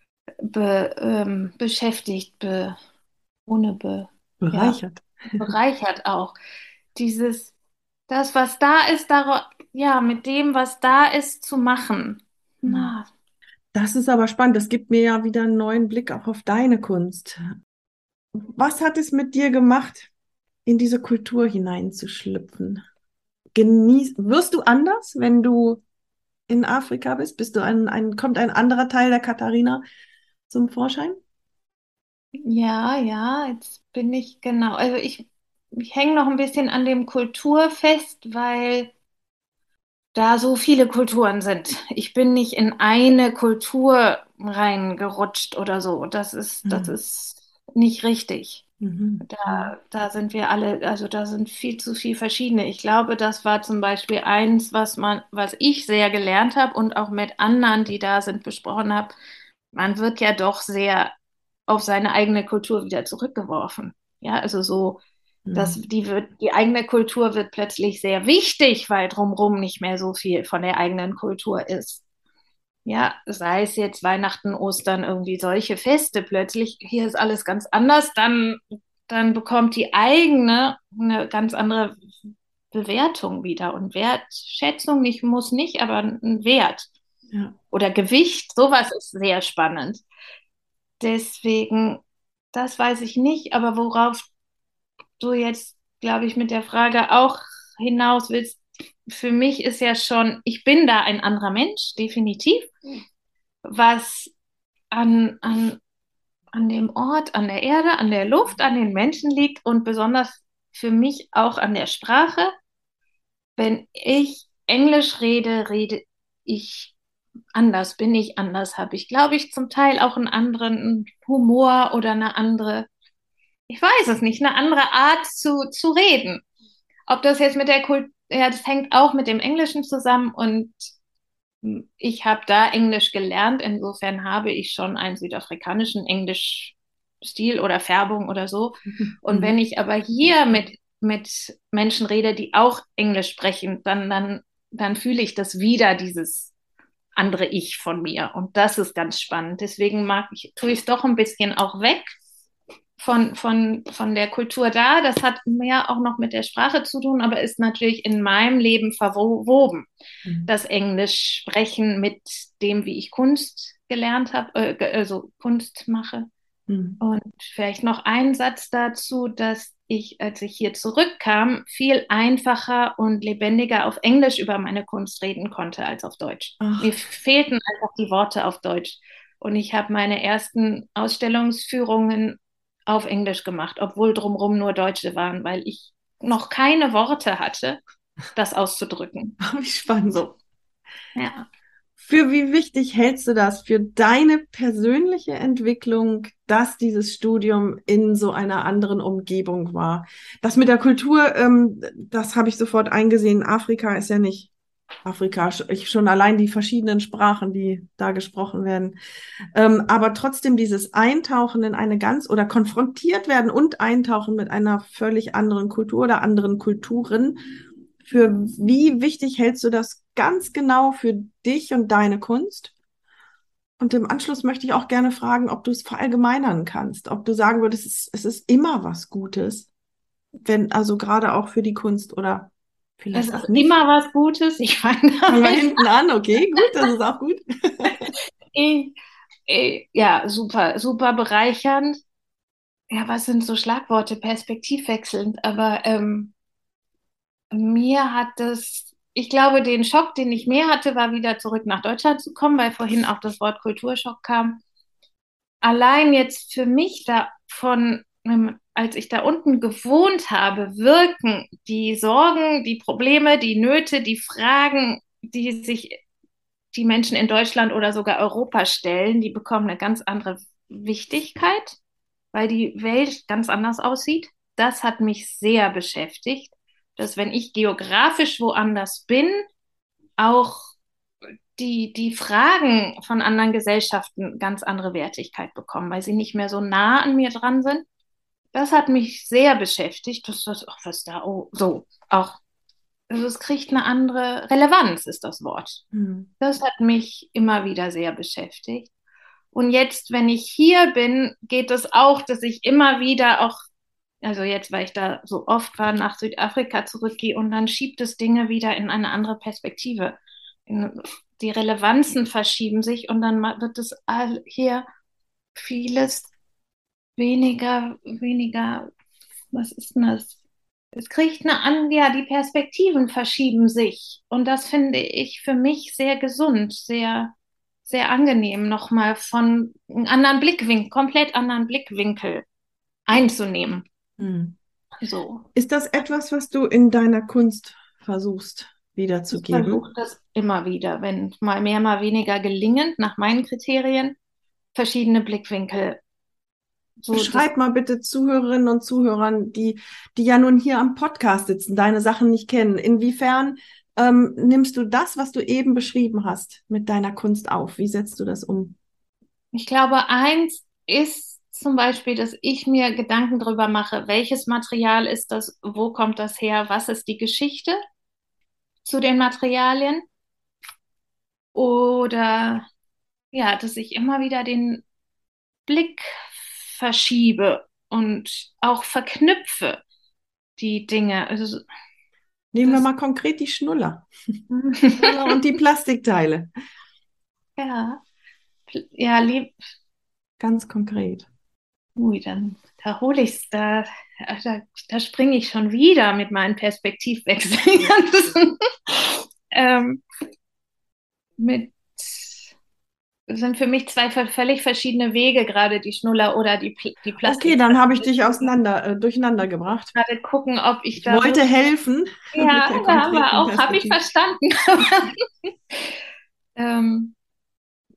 beschäftigt, ohne ja, Bereichert. bereichert auch. Dieses, das, was da ist, ja, mit dem, was da ist, zu machen. Na, Das ist aber spannend. Das gibt mir ja wieder einen neuen Blick auch auf deine Kunst. Was hat es mit dir gemacht, in diese Kultur hineinzuschlüpfen? Wirst du anders, wenn du in Afrika bist? Kommt ein anderer Teil der Katharina zum Vorschein? ja, jetzt bin ich genau. Also ich hänge noch ein bisschen an dem Kultur fest, weil da so viele Kulturen sind. Ich bin nicht in eine Kultur reingerutscht oder so. Das Mhm. ist nicht richtig. Mhm. Mhm. Da sind wir alle, also da sind viel zu viel verschiedene. Ich glaube, das war zum Beispiel eins, was ich sehr gelernt habe und auch mit anderen, die da sind, besprochen habe. Man wird ja doch sehr auf seine eigene Kultur wieder zurückgeworfen. Ja, also so, Mhm. die eigene Kultur wird plötzlich sehr wichtig, weil drumherum nicht mehr so viel von der eigenen Kultur ist. Ja, sei es jetzt Weihnachten, Ostern, irgendwie solche Feste, plötzlich, hier ist alles ganz anders, dann bekommt die eigene eine ganz andere Bewertung wieder und Wertschätzung, nicht, muss nicht, aber ein Wert Ja. oder Gewicht, sowas ist sehr spannend. Deswegen, das weiß ich nicht, aber worauf du jetzt, glaube ich, mit der Frage auch hinaus willst, für mich ist ja schon, ich bin da ein anderer Mensch, definitiv, was an, an, an dem Ort, an der Erde, an der Luft, an den Menschen liegt und besonders für mich auch an der Sprache. Wenn ich Englisch rede, rede ich anders bin ich, anders habe ich, glaube ich, zum Teil auch einen anderen Humor oder eine andere, ich weiß es nicht, eine andere Art zu reden. Ob das jetzt mit der Kultur, ja, das hängt auch mit dem Englischen zusammen und ich habe da Englisch gelernt, insofern habe ich schon einen südafrikanischen Englischstil oder Färbung oder so. Und wenn Mhm. ich aber hier mit Menschen rede, die auch Englisch sprechen, dann fühle ich das wieder, dieses andere Ich von mir. Und das ist ganz spannend. Deswegen tue ich es doch ein bisschen auch weg von der Kultur da. Das hat mehr auch noch mit der Sprache zu tun, aber ist natürlich in meinem Leben verwoben. Mhm. Das Englisch sprechen mit dem, wie ich Kunst gelernt habe, also Kunst mache. Mhm. Und vielleicht noch ein Satz dazu, dass ich, als ich hier zurückkam, viel einfacher und lebendiger auf Englisch über meine Kunst reden konnte als auf Deutsch. Mir Ach, fehlten einfach die Worte auf Deutsch. Und ich habe meine ersten Ausstellungsführungen auf Englisch gemacht, obwohl drumherum nur Deutsche waren, weil ich noch keine Worte hatte, das auszudrücken. wie spannend. So, ja. Für wie wichtig hältst du das für deine persönliche Entwicklung, dass dieses Studium in so einer anderen Umgebung war? Das mit der Kultur, das habe ich sofort eingesehen. Afrika ist ja nicht Afrika, schon allein die verschiedenen Sprachen, die da gesprochen werden. Aber trotzdem dieses Eintauchen in eine ganz oder konfrontiert werden und eintauchen mit einer völlig anderen Kultur oder anderen Kulturen. Für wie wichtig hältst du das ganz genau für dich und deine Kunst? Und im Anschluss möchte ich auch gerne fragen, ob du es verallgemeinern kannst, ob du sagen würdest, es ist immer was Gutes, wenn, also gerade auch für die Kunst oder Es vielleicht ist auch nicht. immer was Gutes. Ich fange Fangen wir damit hinten an, okay, gut, das ist auch gut. an. Ja, super, super bereichernd. Ja, was sind so Schlagworte? Perspektivwechselnd. Aber mir hat es, ich glaube, den Schock, den ich mehr hatte, war wieder zurück nach Deutschland zu kommen, weil vorhin auch das Wort Kulturschock kam. Allein jetzt für mich davon, als ich da unten gewohnt habe, wirken die Sorgen, die Probleme, die Nöte, die Fragen, die sich die Menschen in Deutschland oder sogar Europa stellen, die bekommen eine ganz andere Wichtigkeit, weil die Welt ganz anders aussieht. Das hat mich sehr beschäftigt, dass wenn ich geografisch woanders bin, auch die Fragen von anderen Gesellschaften ganz andere Wertigkeit bekommen, weil sie nicht mehr so nah an mir dran sind. Das hat mich sehr beschäftigt, dass das, ach, was da, oh, so, auch, also es kriegt eine andere Relevanz, ist das Wort. Hm. Das hat mich immer wieder sehr beschäftigt. Und jetzt, wenn ich hier bin, geht es auch, dass ich immer wieder auch, also jetzt, weil ich da so oft war, nach Südafrika zurückgehe und dann schiebt es Dinge wieder in eine andere Perspektive. Die Relevanzen verschieben sich und dann wird es hier vieles weniger, was ist denn das? Es kriegt ja, die Perspektiven verschieben sich. Und das finde ich für mich sehr gesund, sehr angenehm, nochmal von einem anderen Blickwinkel, komplett anderen Blickwinkel einzunehmen. Hm. So. Ist das etwas, was du in deiner Kunst versuchst Ich wiederzugeben? versuche das immer wieder, wenn mal mehr, mal weniger gelingend, nach meinen Kriterien, verschiedene Blickwinkel. So das, Beschreib mal bitte Zuhörerinnen und Zuhörern, die ja nun hier am Podcast sitzen, deine Sachen nicht kennen. Inwiefern nimmst du das, was du eben beschrieben hast, mit deiner Kunst auf? Wie setzt du das um? ich glaube, eins ist zum Beispiel, dass ich mir Gedanken darüber mache, welches Material ist das, wo kommt das her, was ist die Geschichte zu den Materialien? Oder ja, dass ich immer wieder den Blick verschiebe und auch verknüpfe die Dinge. Also Nehmen wir das, mal konkret die Schnuller. Schnuller und die Plastikteile. ja, ja, Ganz konkret. ui, dann da hole ich es, da springe ich schon wieder mit meinen Perspektivwechseln. ähm, mit Das sind für mich zwei völlig verschiedene Wege, gerade die Schnuller oder die Okay, dann habe ich Plastikteile. dich durcheinander gebracht. Gerade gucken, ob ich Ich da wollte wirklich, helfen mit ja, der da war konkreten auch, habe ich Perspektive. verstanden. ähm,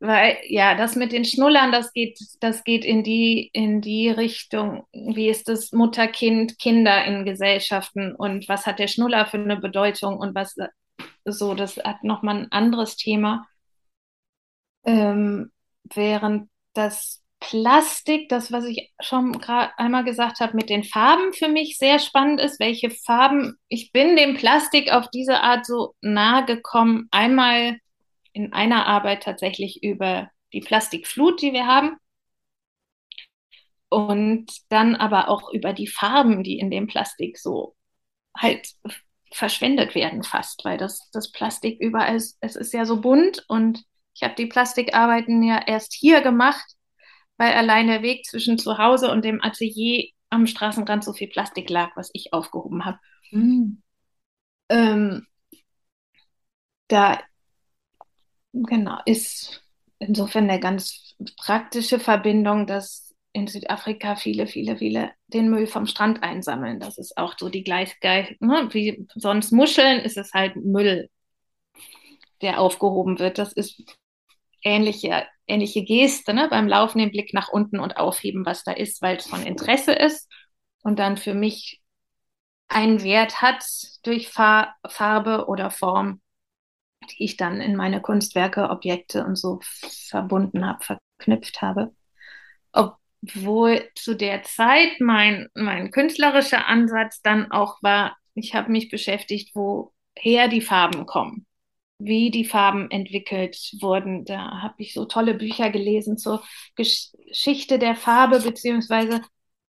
Weil, ja, das mit den Schnullern, das geht in die Richtung, wie ist das Mutter-Kind, Kinder in Gesellschaften und was hat der Schnuller für eine Bedeutung und was so, das hat nochmal ein anderes Thema. Ähm, Während das Plastik, das, was ich schon gerade einmal gesagt habe, mit den Farben für mich sehr spannend ist, welche Farben, ich bin dem Plastik auf diese Art so nahe gekommen, einmal in einer Arbeit tatsächlich über die Plastikflut, die wir haben, und dann aber auch über die Farben, die in dem Plastik so halt verschwendet werden fast, weil das Plastik überall ist, es ist ja so bunt und ich habe die Plastikarbeiten ja erst hier gemacht, weil allein der Weg zwischen zu Hause und dem Atelier am Straßenrand so viel Plastik lag, was ich aufgehoben habe. Mhm. Ähm, Da genau ist insofern eine ganz praktische Verbindung, dass in Südafrika viele den Müll vom Strand einsammeln. Das ist auch so die ne, wie sonst Muscheln, ist es halt Müll, der aufgehoben wird. Das ist ähnliche Geste, ne? Beim Laufen den Blick nach unten und aufheben, was da ist, weil es von Interesse ist und dann für mich einen Wert hat durch Farbe oder Form, die ich dann in meine Kunstwerke, Objekte und so verbunden habe, verknüpft habe. Obwohl zu der Zeit mein künstlerischer Ansatz dann auch war, ich habe mich beschäftigt, woher die Farben kommen, wie die Farben entwickelt wurden. Da habe ich so tolle Bücher gelesen zur Geschichte der Farbe, beziehungsweise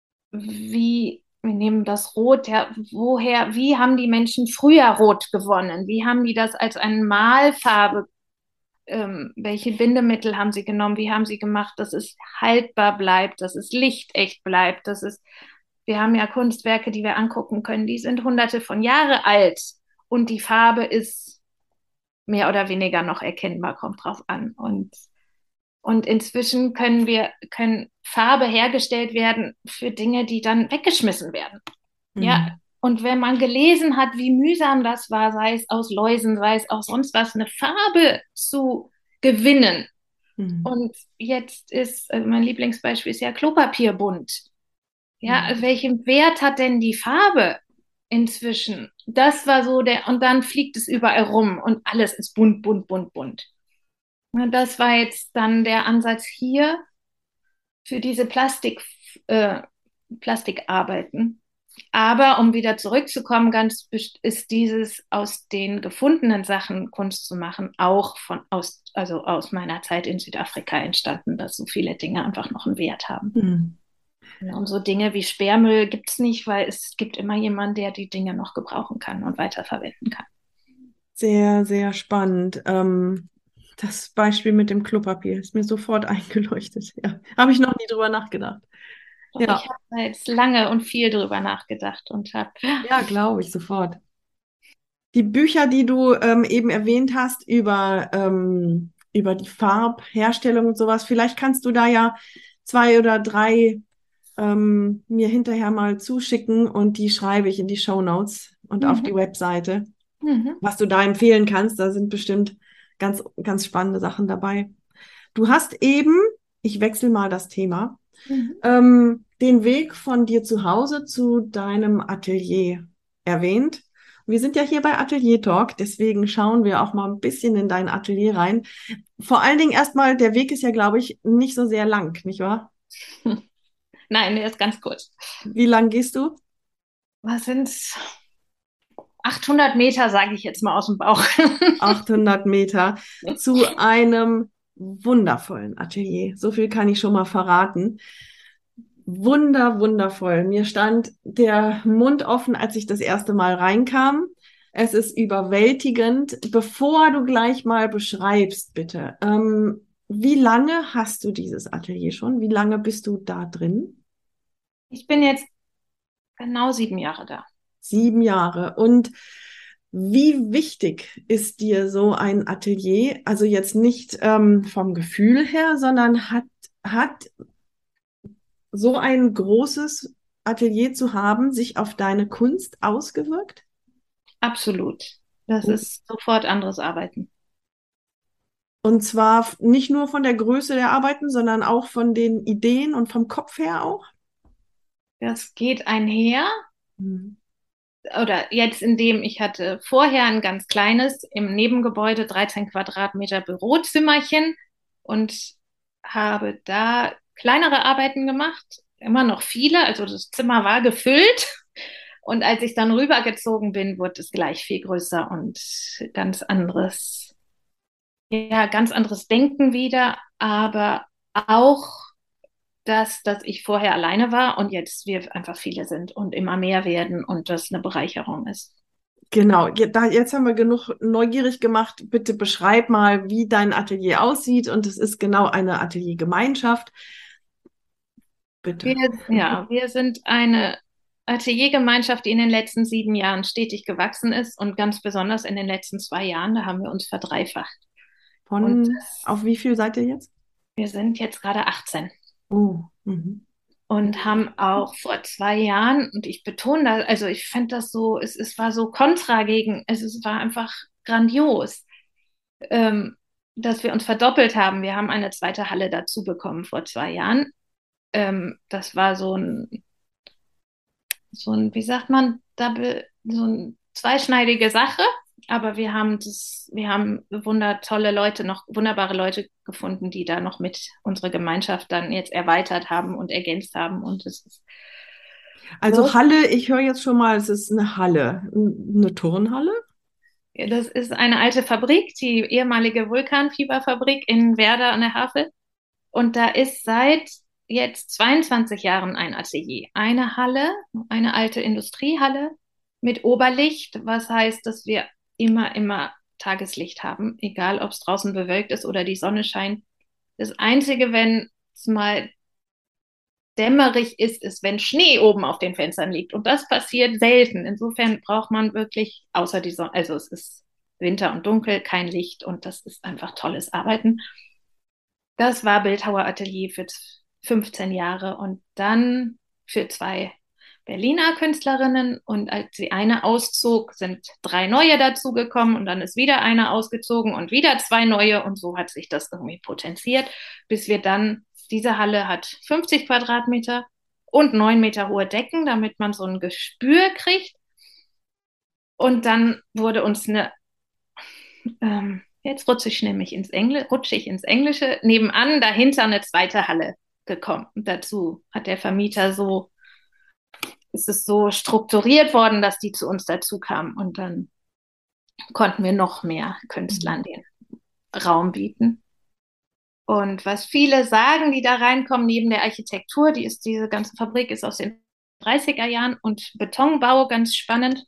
wir nehmen das Rot, ja, wie haben die Menschen früher Rot gewonnen? Wie haben die das als eine Malfarbe, welche Bindemittel haben sie genommen? Wie haben sie gemacht, dass es haltbar bleibt, dass es lichtecht bleibt, wir haben ja Kunstwerke, die wir angucken können, die sind hunderte von Jahre alt und die Farbe ist mehr oder weniger noch erkennbar, kommt drauf an. Und inzwischen können Farbe hergestellt werden für Dinge, die dann weggeschmissen werden. Ja, Mhm. und wenn man gelesen hat, wie mühsam das war, sei es aus Läusen, sei es aus sonst was, eine Farbe zu gewinnen. Mhm. Und jetzt mein Lieblingsbeispiel ist ja Klopapierbunt. Ja, Mhm. welchen Wert hat denn die Farbe inzwischen? Das war so und dann fliegt es überall rum und alles ist bunt, bunt, bunt, bunt. Und das war jetzt dann der Ansatz hier für diese äh, Plastikarbeiten. Aber um wieder zurückzukommen, ist dieses aus den gefundenen Sachen Kunst zu machen, auch also aus meiner Zeit in Südafrika entstanden, dass so viele Dinge einfach noch einen Wert haben. Mhm. Ja, und so Dinge wie Sperrmüll gibt es nicht, weil es gibt immer jemanden, der die Dinge noch gebrauchen kann und weiterverwenden kann. Sehr, sehr spannend. Das Beispiel mit dem Klopapier ist mir sofort eingeleuchtet. Ja, habe ich noch nie drüber nachgedacht. Doch Ja, ich habe da jetzt lange und viel drüber nachgedacht und habe, ja, glaube ich sofort. Die Bücher, die du eben erwähnt hast über die Farbherstellung und sowas, vielleicht kannst du da ja zwei oder drei mir hinterher mal zuschicken und die schreibe ich in die Shownotes und auf mhm, die Webseite, mhm, was du da empfehlen kannst. Da sind bestimmt ganz, ganz spannende Sachen dabei. Du hast eben, ich wechsle mal das Thema, mhm, den Weg von dir zu Hause zu deinem Atelier erwähnt. Wir sind ja hier bei Atelier Talk, deswegen schauen wir auch mal ein bisschen in dein Atelier rein. Vor allen Dingen erstmal, der Weg ist ja, glaube ich, nicht so sehr lang, nicht wahr? nein, der ist ganz kurz. Wie lang gehst du? Was sind's? 800 Meter, sage ich jetzt mal aus dem Bauch. 800 Meter zu einem wundervollen Atelier. So viel kann ich schon mal verraten. Wundervoll. Mir stand der Mund offen, als ich das erste Mal reinkam. Es ist überwältigend. Bevor du gleich mal beschreibst, bitte, wie lange hast du dieses Atelier schon? Wie lange bist du da drin? Ich bin jetzt genau 7 Jahre da. 7 Jahre. Und wie wichtig ist dir so ein Atelier? Also jetzt nicht vom Gefühl her, sondern hat so ein großes Atelier zu haben, sich auf deine Kunst ausgewirkt? Absolut. Das Oh, ist sofort anderes Arbeiten. Und zwar nicht nur von der Größe der Arbeiten, sondern auch von den Ideen und vom Kopf her auch. Das geht einher. Mhm. Oder jetzt ich hatte vorher ein ganz kleines im Nebengebäude 13 Quadratmeter Bürozimmerchen und habe da kleinere Arbeiten gemacht, immer noch viele, also das Zimmer war gefüllt und als ich dann rübergezogen bin, wurde es gleich viel größer und ganz anderes, ja, ganz anderes Denken wieder, aber auch dass ich vorher alleine war und jetzt wir einfach viele sind und immer mehr werden und das eine Bereicherung ist. Genau, jetzt haben wir genug neugierig gemacht. Bitte beschreib mal, wie dein Atelier aussieht. Und es ist genau eine Ateliergemeinschaft. Wir, Bitte. wir sind eine Ateliergemeinschaft, die in den letzten 7 Jahren stetig gewachsen ist und ganz besonders in den letzten 2 Jahren, da haben wir uns verdreifacht. Und Auf wie viel seid ihr jetzt? wir sind jetzt gerade 18 Oh, mhm. und haben auch vor 2 Jahren, und ich betone das, also ich fände das so, es war so kontra gegen, es war einfach grandios, ähm, dass wir uns verdoppelt haben. Wir haben eine zweite Halle dazu bekommen vor 2 Jahren. Das war wie sagt man, so eine zweischneidige Sache. Aber wir haben wunderbare Leute gefunden, die da noch mit unserer Gemeinschaft dann jetzt erweitert haben und ergänzt haben. Und es ist Also so, Halle, ich höre jetzt schon mal, es ist eine Halle, eine Turnhalle. das ist eine alte Fabrik, die ehemalige Vulkanfieberfabrik in Werder an der Havel. Und da ist seit jetzt 22 Jahren ein Atelier. Eine Halle, eine alte Industriehalle mit Oberlicht, was heißt, dass wir immer Tageslicht haben, egal ob es draußen bewölkt ist oder die Sonne scheint. Das Einzige, wenn es mal dämmerig ist, ist, wenn Schnee oben auf den Fenstern liegt. Und das passiert selten. Insofern braucht man wirklich, außer die Sonne, also es ist Winter und dunkel, kein Licht und das ist einfach tolles Arbeiten. Das war Bildhauer Atelier für 15 Jahre und dann für 2 Berliner Künstlerinnen. Und als die eine auszog, sind 3 neue dazugekommen und dann ist wieder eine ausgezogen und wieder 2 neue. Und so hat sich das irgendwie potenziert, bis wir dann, diese Halle hat 50 Quadratmeter und 9 Meter hohe Decken, damit man so ein Gespür kriegt. Und dann wurde uns jetzt rutsche ich ins Englische, nebenan dahinter eine zweite Halle gekommen. Und dazu hat der Vermieter ist es so strukturiert worden, dass die zu uns dazu kamen. Und dann konnten wir noch mehr Künstlern den Raum bieten. Und was viele sagen, die da reinkommen, neben der Architektur, diese ganze Fabrik ist aus den 30er Jahren und Betonbau ganz spannend.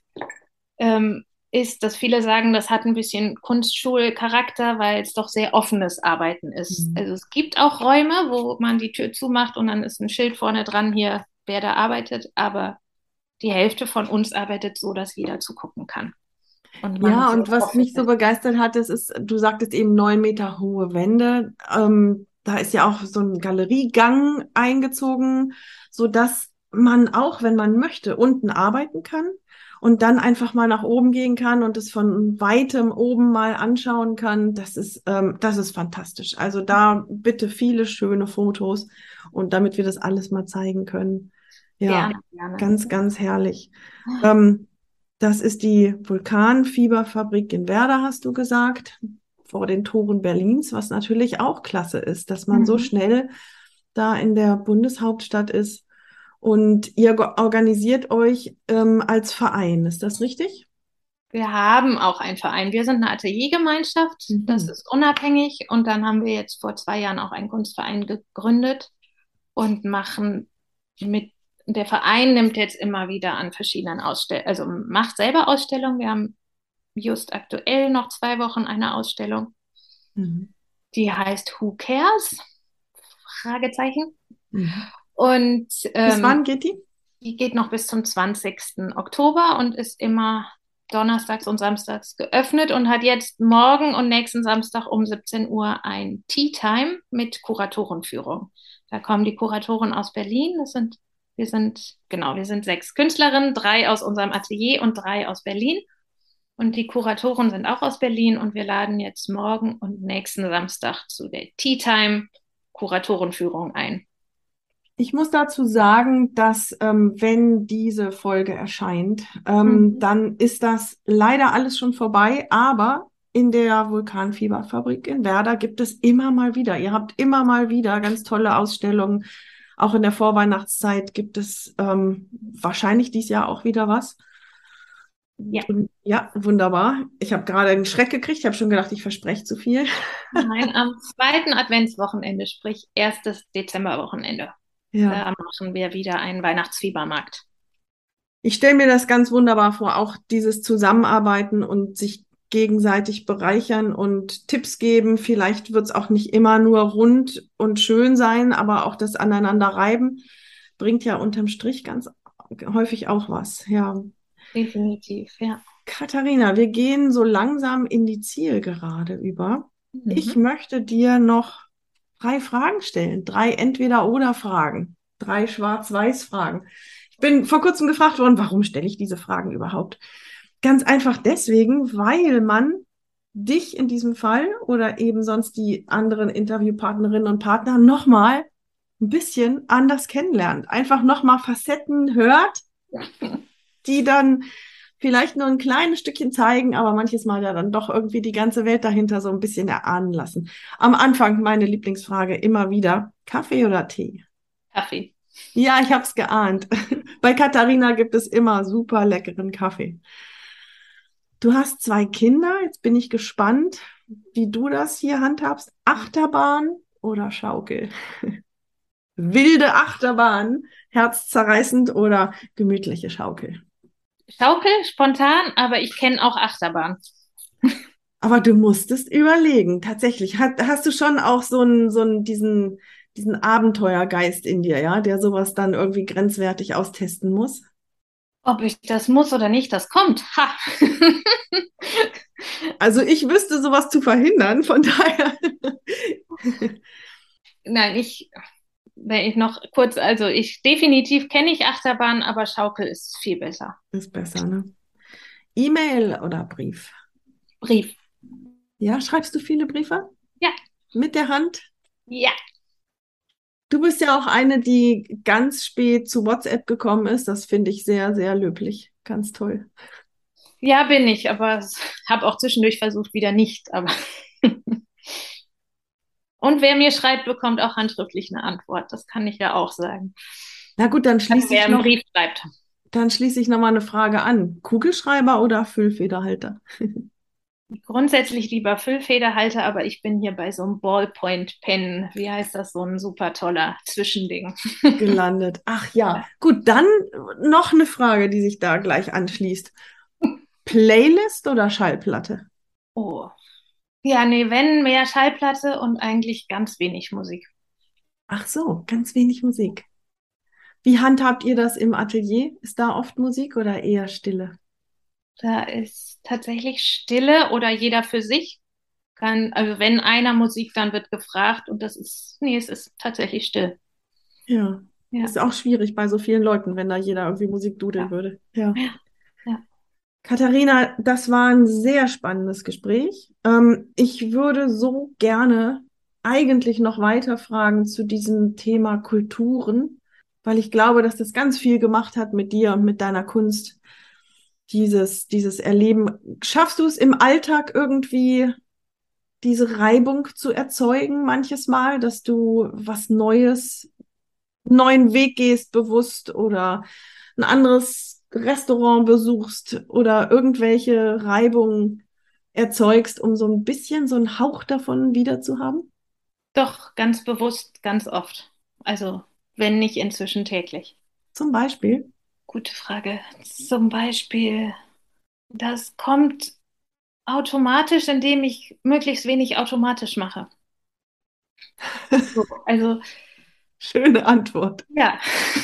Ist, dass viele sagen, das hat ein bisschen Kunstschulcharakter, weil es doch sehr offenes Arbeiten ist. Mhm. Also es gibt auch Räume, wo man die Tür zumacht und dann ist ein Schild vorne dran, hier, wer da arbeitet, aber die Hälfte von uns arbeitet so, dass jeder zugucken kann. Und man Ja, sehr und was offen mich so ist. begeistert hat, du sagtest eben 9 Meter hohe Wände. Da ist ja auch so ein Galeriegang eingezogen, sodass man auch, wenn man möchte, unten arbeiten kann und dann einfach mal nach oben gehen kann und es von weitem oben mal anschauen kann. Das ist fantastisch. Also da bitte viele schöne Fotos und damit wir das alles mal zeigen können. Ja, Gerne, gerne. ganz, ganz herrlich. Ähm, Das ist die Vulkanfieberfabrik in Werder, hast du gesagt, vor den Toren Berlins, was natürlich auch klasse ist, dass man so Mhm. schnell da in der Bundeshauptstadt ist. Und ihr organisiert euch als Verein, ist das richtig? Wir haben auch einen Verein. Wir sind eine Ateliergemeinschaft. Das Mhm. ist unabhängig. Und dann haben wir jetzt vor 2 Jahren auch einen Kunstverein gegründet und machen mit, der Verein nimmt jetzt immer wieder an verschiedenen Ausstellungen, also macht selber Ausstellungen. Wir haben just aktuell noch 2 Wochen eine Ausstellung, Mhm. die heißt Who Cares? Fragezeichen. Mhm. Und Bis wann geht die? die geht noch bis zum 20. Oktober und ist immer donnerstags und samstags geöffnet und hat jetzt morgen und nächsten Samstag um 17 Uhr ein Tea Time mit Kuratorenführung. Da kommen die Kuratoren aus Berlin. Wir sind 6 Künstlerinnen, 3 aus unserem Atelier und 3 aus Berlin. Und die Kuratoren sind auch aus Berlin und wir laden jetzt morgen und nächsten Samstag zu der Tea Time Kuratorenführung ein. Ich muss dazu sagen, dass wenn diese Folge erscheint, Mhm. dann ist das leider alles schon vorbei, aber in der Vulkanfieberfabrik in Werder gibt es immer mal wieder, ihr habt immer mal wieder ganz tolle Ausstellungen. Auch in der Vorweihnachtszeit gibt es wahrscheinlich dieses Jahr auch wieder was. Ja, Und ja, wunderbar. Ich habe gerade einen Schreck gekriegt. Ich habe schon gedacht, ich verspreche zu viel. nein, am zweiten Adventswochenende, sprich erstes Dezemberwochenende, Ja. da machen wir wieder einen Weihnachtsfiebermarkt. Ich stelle mir das ganz wunderbar vor, auch dieses Zusammenarbeiten und sich gegenseitig bereichern und Tipps geben. Vielleicht wird es auch nicht immer nur rund und schön sein, aber auch das Aneinanderreiben bringt ja unterm Strich ganz häufig auch was. Ja. Definitiv, ja. Katharina, wir gehen so langsam in die Zielgerade über. Ich Mhm. möchte dir noch 3 Fragen stellen, 3 Entweder-oder-Fragen, 3 Schwarz-Weiß-Fragen. Ich bin vor kurzem gefragt worden, warum stelle ich diese Fragen überhaupt? Ganz einfach deswegen, weil man dich in diesem Fall oder eben sonst die anderen Interviewpartnerinnen und Partner nochmal ein bisschen anders kennenlernt. Einfach nochmal Facetten hört, die dann vielleicht nur ein kleines Stückchen zeigen, aber manches Mal ja dann doch irgendwie die ganze Welt dahinter so ein bisschen erahnen lassen. Am Anfang meine Lieblingsfrage immer wieder, Kaffee oder Tee? Kaffee. Ja, ich habe es geahnt. Bei Katharina gibt es immer super leckeren Kaffee. Du hast 2 Kinder, jetzt bin ich gespannt, wie du das hier handhabst. Achterbahn oder Schaukel? Wilde Achterbahn, herzzerreißend oder gemütliche Schaukel? Schaukel, spontan, aber ich kenne auch Achterbahn. Aber du musstest überlegen, tatsächlich. Hast du schon auch diesen Abenteuergeist in dir, ja, der sowas dann irgendwie grenzwertig austesten muss? Ob ich das muss oder nicht, das kommt. Ha! Also ich wüsste sowas zu verhindern, von daher. Nein, wenn ich noch kurz, also definitiv kenne ich Achterbahn, aber Schaukel ist viel besser. Ist besser, ne? E-Mail oder Brief? Brief. Ja, schreibst du viele Briefe? Ja, Mit der Hand? ja. Du bist ja auch eine, die ganz spät zu WhatsApp gekommen ist. Das finde ich sehr, sehr löblich. Ganz toll. Ja, bin ich, aber habe auch zwischendurch versucht, wieder nicht. Aber und wer mir schreibt, bekommt auch handschriftlich eine Antwort. Das kann ich ja auch sagen. Na gut, Also wer einen Brief schreibt. dann schließe ich noch mal eine Frage an. Kugelschreiber oder Füllfederhalter? Grundsätzlich lieber Füllfederhalter, aber ich bin hier bei so einem Ballpoint-Pen. Wie heißt das? So ein super toller Zwischending. Gelandet. Ach ja, gut, dann noch eine Frage, die sich da gleich anschließt. Playlist oder Schallplatte? Oh. Ja, nee, wenn mehr Schallplatte und eigentlich ganz wenig Musik. Ach so, ganz wenig Musik. Wie handhabt ihr das im Atelier? Ist da oft Musik oder eher Stille? Da ist tatsächlich Stille oder jeder für sich. Also wenn einer Musik, dann wird gefragt und nee, es ist tatsächlich still. Ja, Ja, ist auch schwierig bei so vielen Leuten, wenn da jeder irgendwie Musik dudeln ja, würde. Ja. ja, ja. Katharina, das war ein sehr spannendes Gespräch. Ich würde so gerne eigentlich noch weiter fragen zu diesem Thema Kulturen, weil ich glaube, dass das ganz viel gemacht hat mit dir und mit deiner Kunst, dieses Erleben. Schaffst du es im Alltag irgendwie, diese Reibung zu erzeugen, manches Mal, dass du was Neues, neuen Weg gehst bewusst oder ein anderes Restaurant besuchst oder irgendwelche Reibungen erzeugst, um so ein bisschen so einen Hauch davon wieder zu haben? Doch, ganz bewusst, ganz oft. Also, wenn nicht inzwischen täglich. Zum Beispiel. Gute Frage. Zum Beispiel, das kommt automatisch, indem ich möglichst wenig automatisch mache. So, also, Schöne Antwort. ja.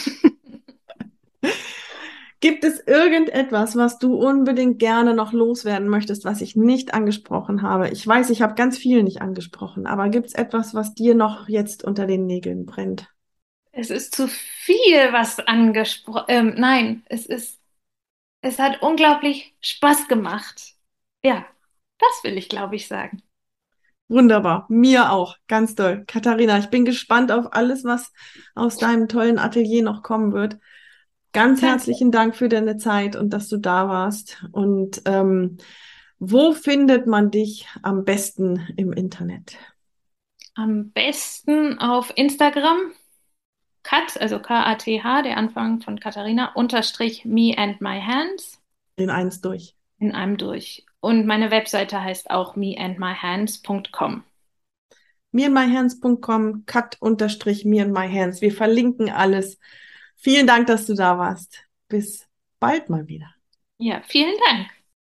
Gibt es irgendetwas, was du unbedingt gerne noch loswerden möchtest, was ich nicht angesprochen habe? Ich weiß, ich habe ganz viel nicht angesprochen, aber gibt es etwas, was dir noch jetzt unter den Nägeln brennt? Es ist zu viel, was angesprochen. Nein, es hat unglaublich Spaß gemacht. Ja, das will ich, glaube ich, sagen. Wunderbar, mir auch, ganz toll. Katharina, ich bin gespannt auf alles, was aus deinem tollen Atelier noch kommen wird. Ganz Danke. herzlichen Dank für deine Zeit und dass du da warst. Und wo findet man dich am besten im Internet? Am besten auf Instagram, also Kath, der Anfang von Katharina, unterstrich me and my hands In eins durch. in einem durch. Und meine Webseite heißt auch meandmyhands.com. meandmyhands.com, cut_me and my hands. Wir verlinken alles. Vielen Dank, dass du da warst. Bis bald mal wieder. Ja, vielen Dank.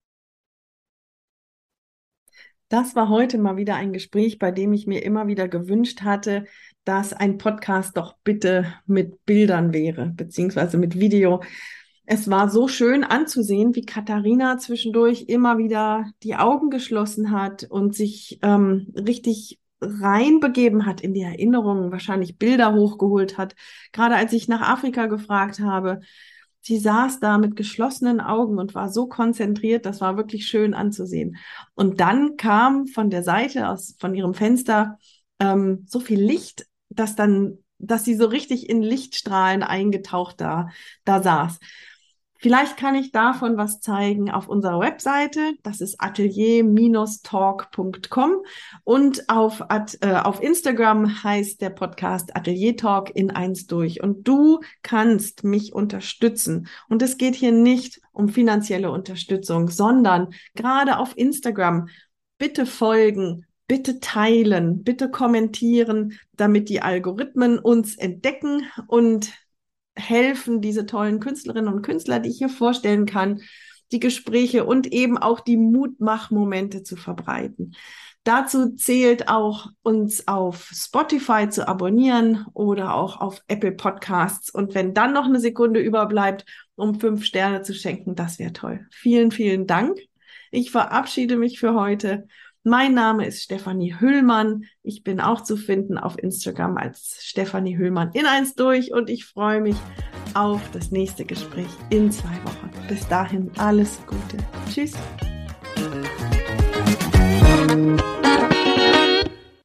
Das war heute mal wieder ein Gespräch, bei dem ich mir immer wieder gewünscht hatte, dass ein Podcast doch bitte mit Bildern wäre, beziehungsweise mit Video. Es war so schön anzusehen, wie Katharina zwischendurch immer wieder die Augen geschlossen hat und sich richtig reinbegeben hat in die Erinnerungen, wahrscheinlich Bilder hochgeholt hat. Gerade als ich nach Afrika gefragt habe, sie saß da mit geschlossenen Augen und war so konzentriert, das war wirklich schön anzusehen. Und dann kam von der Seite von ihrem Fenster so viel Licht, dass sie so richtig in Lichtstrahlen eingetaucht da saß. Vielleicht kann ich davon was zeigen auf unserer Webseite. Das ist atelier-talk.com und auf Instagram heißt der Podcast Atelier Talk in eins durch. Und du kannst mich unterstützen. Und es geht hier nicht um finanzielle Unterstützung, sondern gerade auf Instagram bitte folgen. Bitte teilen, bitte kommentieren, damit die Algorithmen uns entdecken und helfen, diese tollen Künstlerinnen und Künstler, die ich hier vorstellen kann, die Gespräche und eben auch die Mutmachmomente zu verbreiten. Dazu zählt auch, uns auf Spotify zu abonnieren oder auch auf Apple Podcasts. Und wenn dann noch eine Sekunde überbleibt, um 5 Sterne zu schenken, das wäre toll. Vielen, vielen Dank. Ich verabschiede mich für heute. Mein Name ist Stefanie Hüllmann. Ich bin auch zu finden auf Instagram als Stefanie Hüllmann in eins durch und ich freue mich auf das nächste Gespräch in 2 Wochen. Bis dahin alles Gute. Tschüss.